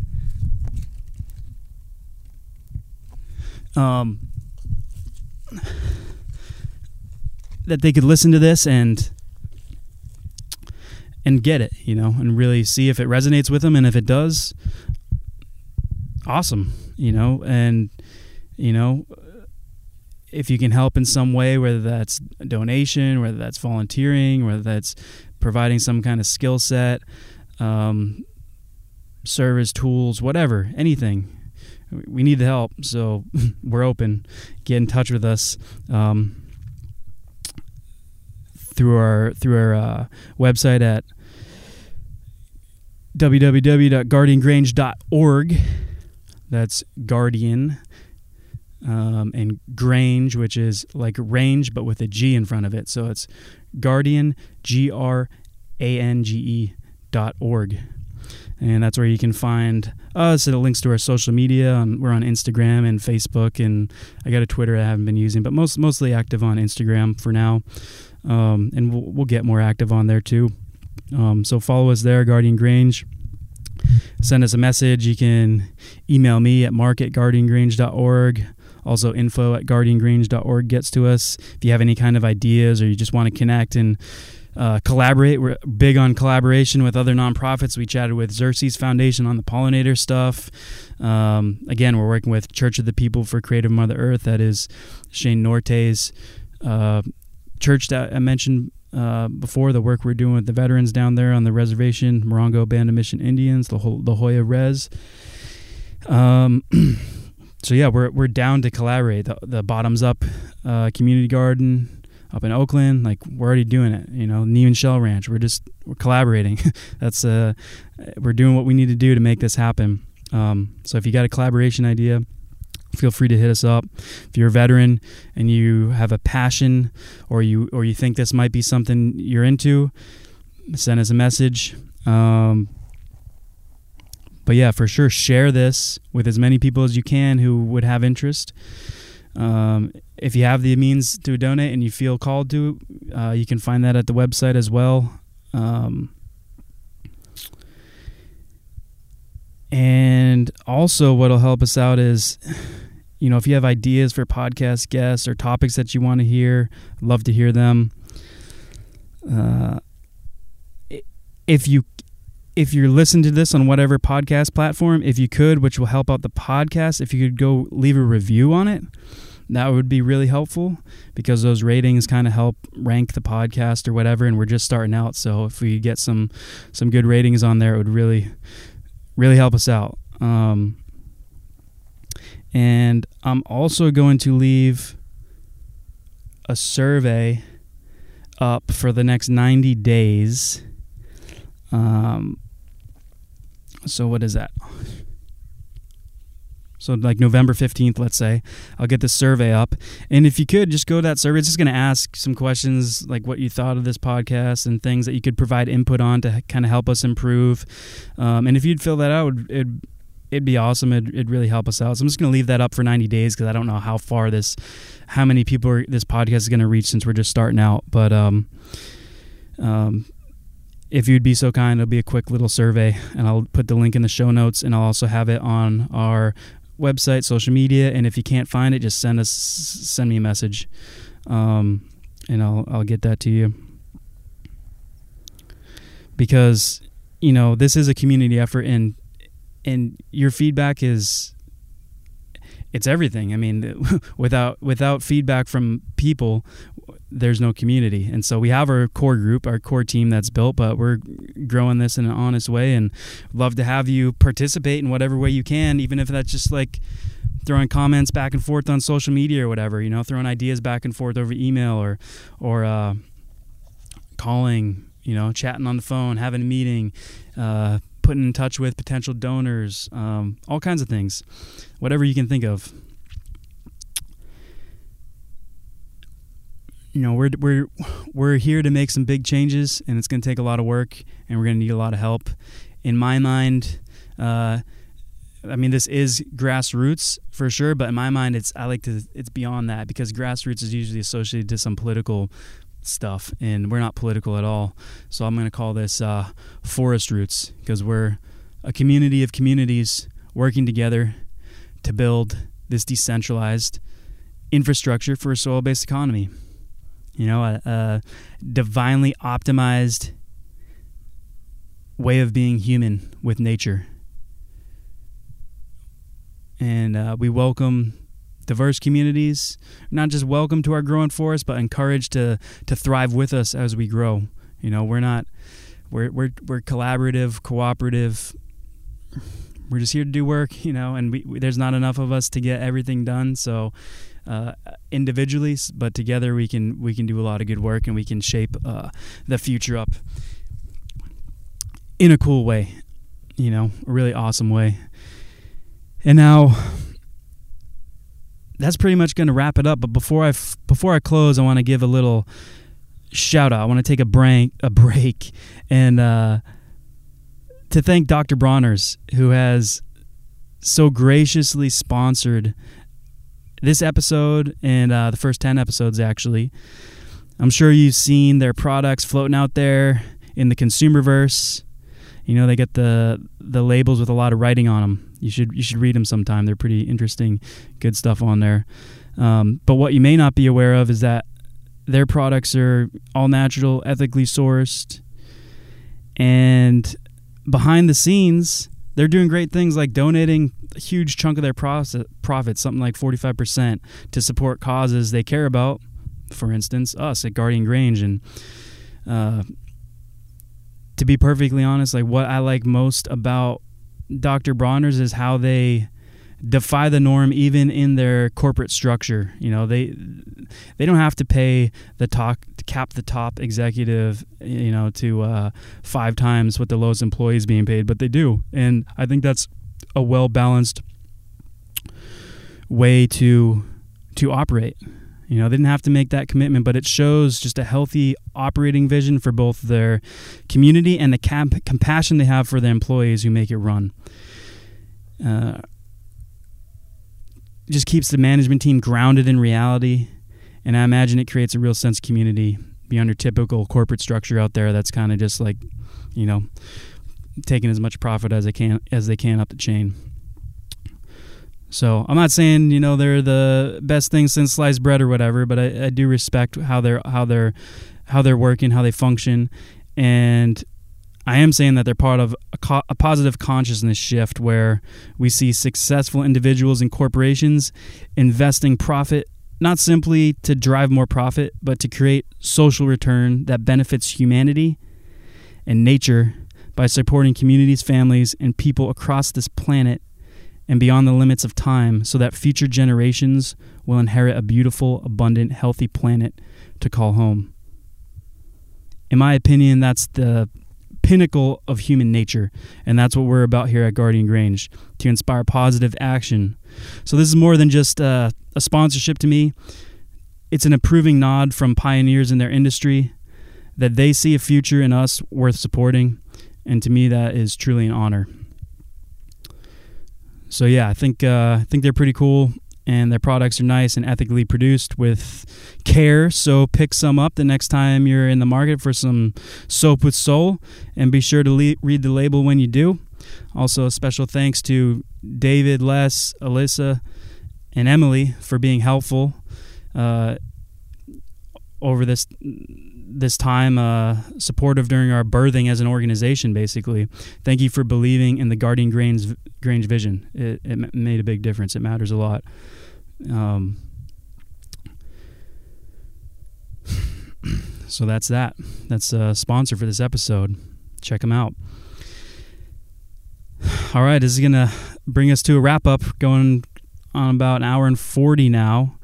That they could listen to this and get it, and really see if it resonates with them. And if it does, awesome, and if you can help in some way, whether that's a donation, whether that's volunteering, whether that's providing some kind of skill set, service, tools, whatever, anything, we need the help. So we're open. Get in touch with us through our website at www.guardiangrange.org. That's Guardian, and Grange, which is like range but with a G in front of it. So it's Guardian, GRANGE.org. And that's where you can find us. It links to our social media. We're on Instagram and Facebook, and I got a Twitter I haven't been using, but mostly active on Instagram for now. And we'll get more active on there too. So follow us there, Guardian Grange. Send us a message. You can email me at mark@guardiangrange.org. Also, info@guardiangrange.org gets to us. If you have any kind of ideas or you just want to connect and collaborate, we're big on collaboration with other nonprofits. We chatted with Xerces Foundation on the pollinator stuff. Again, we're working with Church of the People for Creative Mother Earth. That is Shane Norte's church that I mentioned before, the work we're doing with the veterans down there on the reservation, Morongo Band of Mission Indians, the Hoya Res. So yeah, we're down to collaborate. The Bottoms Up community garden up in Oakland, like we're already doing it. Neiman Shell Ranch, we're collaborating. That's we're doing what we need to do to make this happen. So if you got a collaboration idea, feel free to hit us up. If you're a veteran and you have a passion, or you think this might be something you're into, send us a message. But yeah, for sure, share this with as many people as you can who would have interest. If you have the means to donate and you feel called to, you can find that at the website as well. And also what'll help us out is, if you have ideas for podcast guests or topics that you want to hear, I'd love to hear them. If you're listening to this on whatever podcast platform, if you could, which will help out the podcast, if you could go leave a review on it, that would be really helpful, because those ratings kind of help rank the podcast or whatever, and we're just starting out. So if we get some good ratings on there, it would really, really help us out. And I'm also going to leave a survey up for the next 90 days. So what is that? So like November 15th, let's say, I'll get the survey up. And if you could just go to that survey, it's just going to ask some questions like what you thought of this podcast and things that you could provide input on to kind of help us improve. And if you'd fill that out, it'd be awesome. It'd really help us out. So I'm just going to leave that up for 90 days because I don't know how many people this podcast is going to reach since we're just starting out. But if you'd be so kind, it'll be a quick little survey, and I'll put the link in the show notes, and I'll also have it on our website, social media. And if you can't find it, just send me a message, and I'll get that to you. Because this is a community effort, and your feedback is it's everything. I mean, without feedback from people, there's no community. And so we have our core group, our core team that's built, but we're growing this in an honest way, and love to have you participate in whatever way you can, even if that's just like throwing comments back and forth on social media or whatever, throwing ideas back and forth over email or calling, chatting on the phone, having a meeting, putting in touch with potential donors, all kinds of things, whatever you can think of. We're here to make some big changes, and it's going to take a lot of work, and we're going to need a lot of help. In my mind, this is grassroots for sure, but in my mind, it's beyond that, because grassroots is usually associated to some political stuff, and we're not political at all. So I'm going to call this forest roots, because we're a community of communities working together to build this decentralized infrastructure for a soil-based economy. A divinely optimized way of being human with nature. And we welcome diverse communities, not just welcome to our growing forest, but encouraged to thrive with us as we grow. We're collaborative, cooperative. We're just here to do work, and there's not enough of us to get everything done. So individually, but together we can do a lot of good work, and we can shape the future up in a cool way, a really awesome way. And now that's pretty much going to wrap it up. But before I close, I want to give a little shout out. I want to take a break and to thank Dr. Bronner's, who has so graciously sponsored this episode and the first 10 episodes, actually. I'm sure you've seen their products floating out there in the consumerverse. They get the labels with a lot of writing on them. You should read them sometime. They're pretty interesting, good stuff on there. But what you may not be aware of is that their products are all natural, ethically sourced, and behind the scenes, they're doing great things like donating a huge chunk of their profits, something like 45%, to support causes they care about. For instance, us at Guardian Grange. And to be perfectly honest, like, what I like most about Dr. Bronner's is how they defy the norm even in their corporate structure. They don't have to pay cap the top executive, to 5 times what the lowest employee is being paid, but they do. And I think that's a well-balanced way to operate. They didn't have to make that commitment, but it shows just a healthy operating vision for both their community and the compassion they have for the employees who make it run. Just keeps the management team grounded in reality, and I imagine it creates a real sense of community beyond your typical corporate structure out there that's kind of just like, taking as much profit as they can up the chain. So I'm not saying they're the best thing since sliced bread or whatever, but I do respect how they're working, how they function, and I am saying that they're part of a positive consciousness shift where we see successful individuals and corporations investing profit not simply to drive more profit, but to create social return that benefits humanity and nature by supporting communities, families, and people across this planet and beyond the limits of time, so that future generations will inherit a beautiful, abundant, healthy planet to call home. In my opinion, that's the pinnacle of human nature, and that's what we're about here at Guardian Grange, to inspire positive action. So this is more than just a sponsorship to me. It's an approving nod from pioneers in their industry that they see a future in us worth supporting, and to me that is truly an honor. So yeah, I think they're pretty cool, and their products are nice and ethically produced with care. So pick some up the next time you're in the market for some soap with soul, and be sure to read the label when you do. Also, a special thanks to David, Les, Alyssa, and Emily for being helpful over this this time supportive during our birthing as an organization, basically. Thank you for believing in the Guardian Grange vision. It made a big difference. It matters a lot. So that's that. That's a sponsor for this episode. Check them out. All right, this is going to bring us to a wrap-up, going on about an hour and 40 now.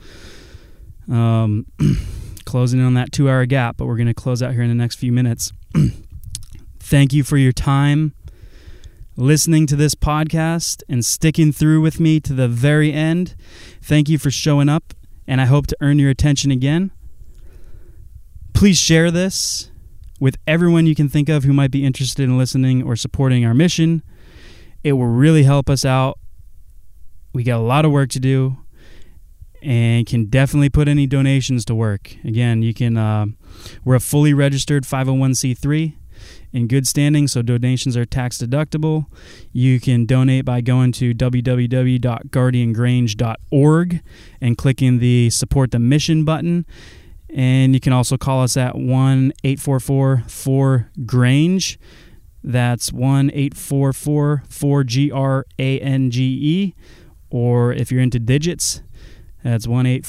Closing in on that 2-hour gap, but we're going to close out here in the next few minutes. Thank you for your time listening to this podcast and sticking through with me to the very end. Thank you for showing up, and I hope to earn your attention again. Please share this with everyone you can think of who might be interested in listening or supporting our mission. It will really help us out. We got a lot of work to do and can definitely put any donations to work. Again, you can. We're a fully registered 501c3 in good standing, so donations are tax deductible. You can donate by going to www.guardiangrange.org and clicking the Support the Mission button. And you can also call us at 1-844-4GRANGE. That's 1-844-4GRANGE. Or if you're into digits, that's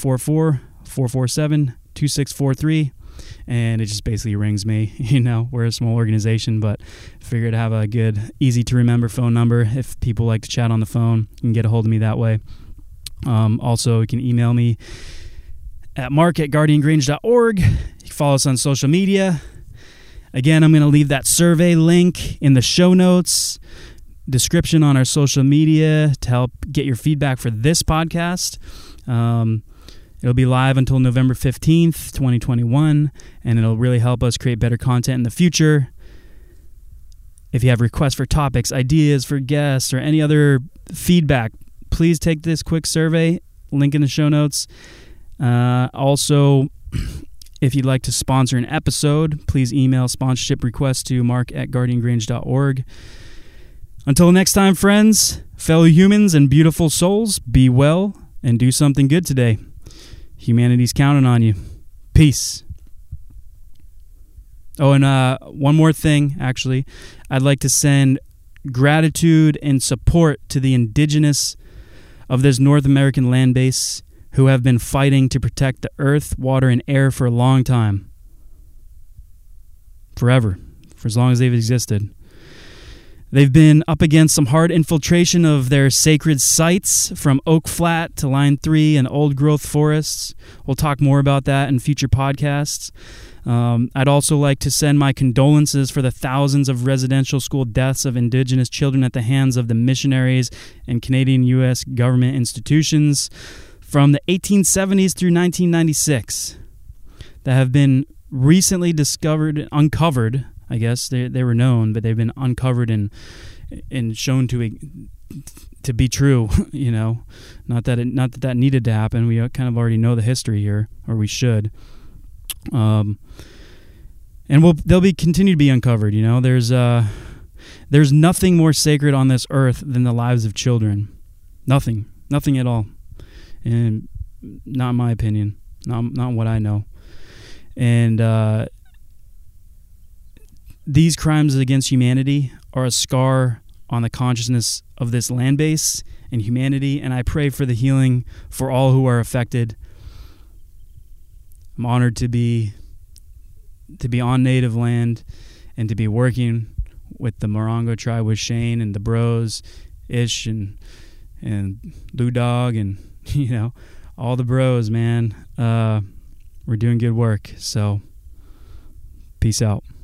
1-844-447-2643. And it just basically rings me. You know, we're a small organization, but figured to have a good, easy-to-remember phone number. If people like to chat on the phone, you can get a hold of me that way. Also, you can email me at mark@guardiangrange.org. You can follow us on social media. Again, I'm going to leave that survey link in the show notes, description on our social media to help get your feedback for this podcast. It'll be live until November 15th, 2021, and it'll really help us create better content in the future. If you have requests for topics, ideas for guests, or any other feedback, please take this quick survey, link in the show notes. Also, if you'd like to sponsor an episode, please email sponsorship requests to mark@guardiangrange.org. Until next time, friends, fellow humans and beautiful souls, be well and do something good today. Humanity's counting on you. Peace. Oh, and one more thing, actually. I'd like to send gratitude and support to the indigenous of this North American land base who have been fighting to protect the earth, water, and air for a long time. Forever. For as long as they've existed. They've been up against some hard infiltration of their sacred sites from Oak Flat to Line 3 and old-growth forests. We'll talk more about that in future podcasts. I'd also like to send my condolences for the thousands of residential school deaths of Indigenous children at the hands of the missionaries and Canadian U.S. government institutions from the 1870s through 1996 that have been recently uncovered. I guess they were known, but they've been uncovered and shown to be true. You know, not that needed to happen. We kind of already know the history here, or we should. And they'll continue to be uncovered. You know, there's nothing more sacred on this earth than the lives of children. Nothing at all. And not in my opinion, not what I know. And these crimes against humanity are a scar on the consciousness of this land base and humanity, and I pray for the healing for all who are affected. I'm honored to be on native land and to be working with the Morongo tribe, with Shane and the bros, Ish and Lou Dog, and you know, all the bros, man. We're doing good work, so peace out.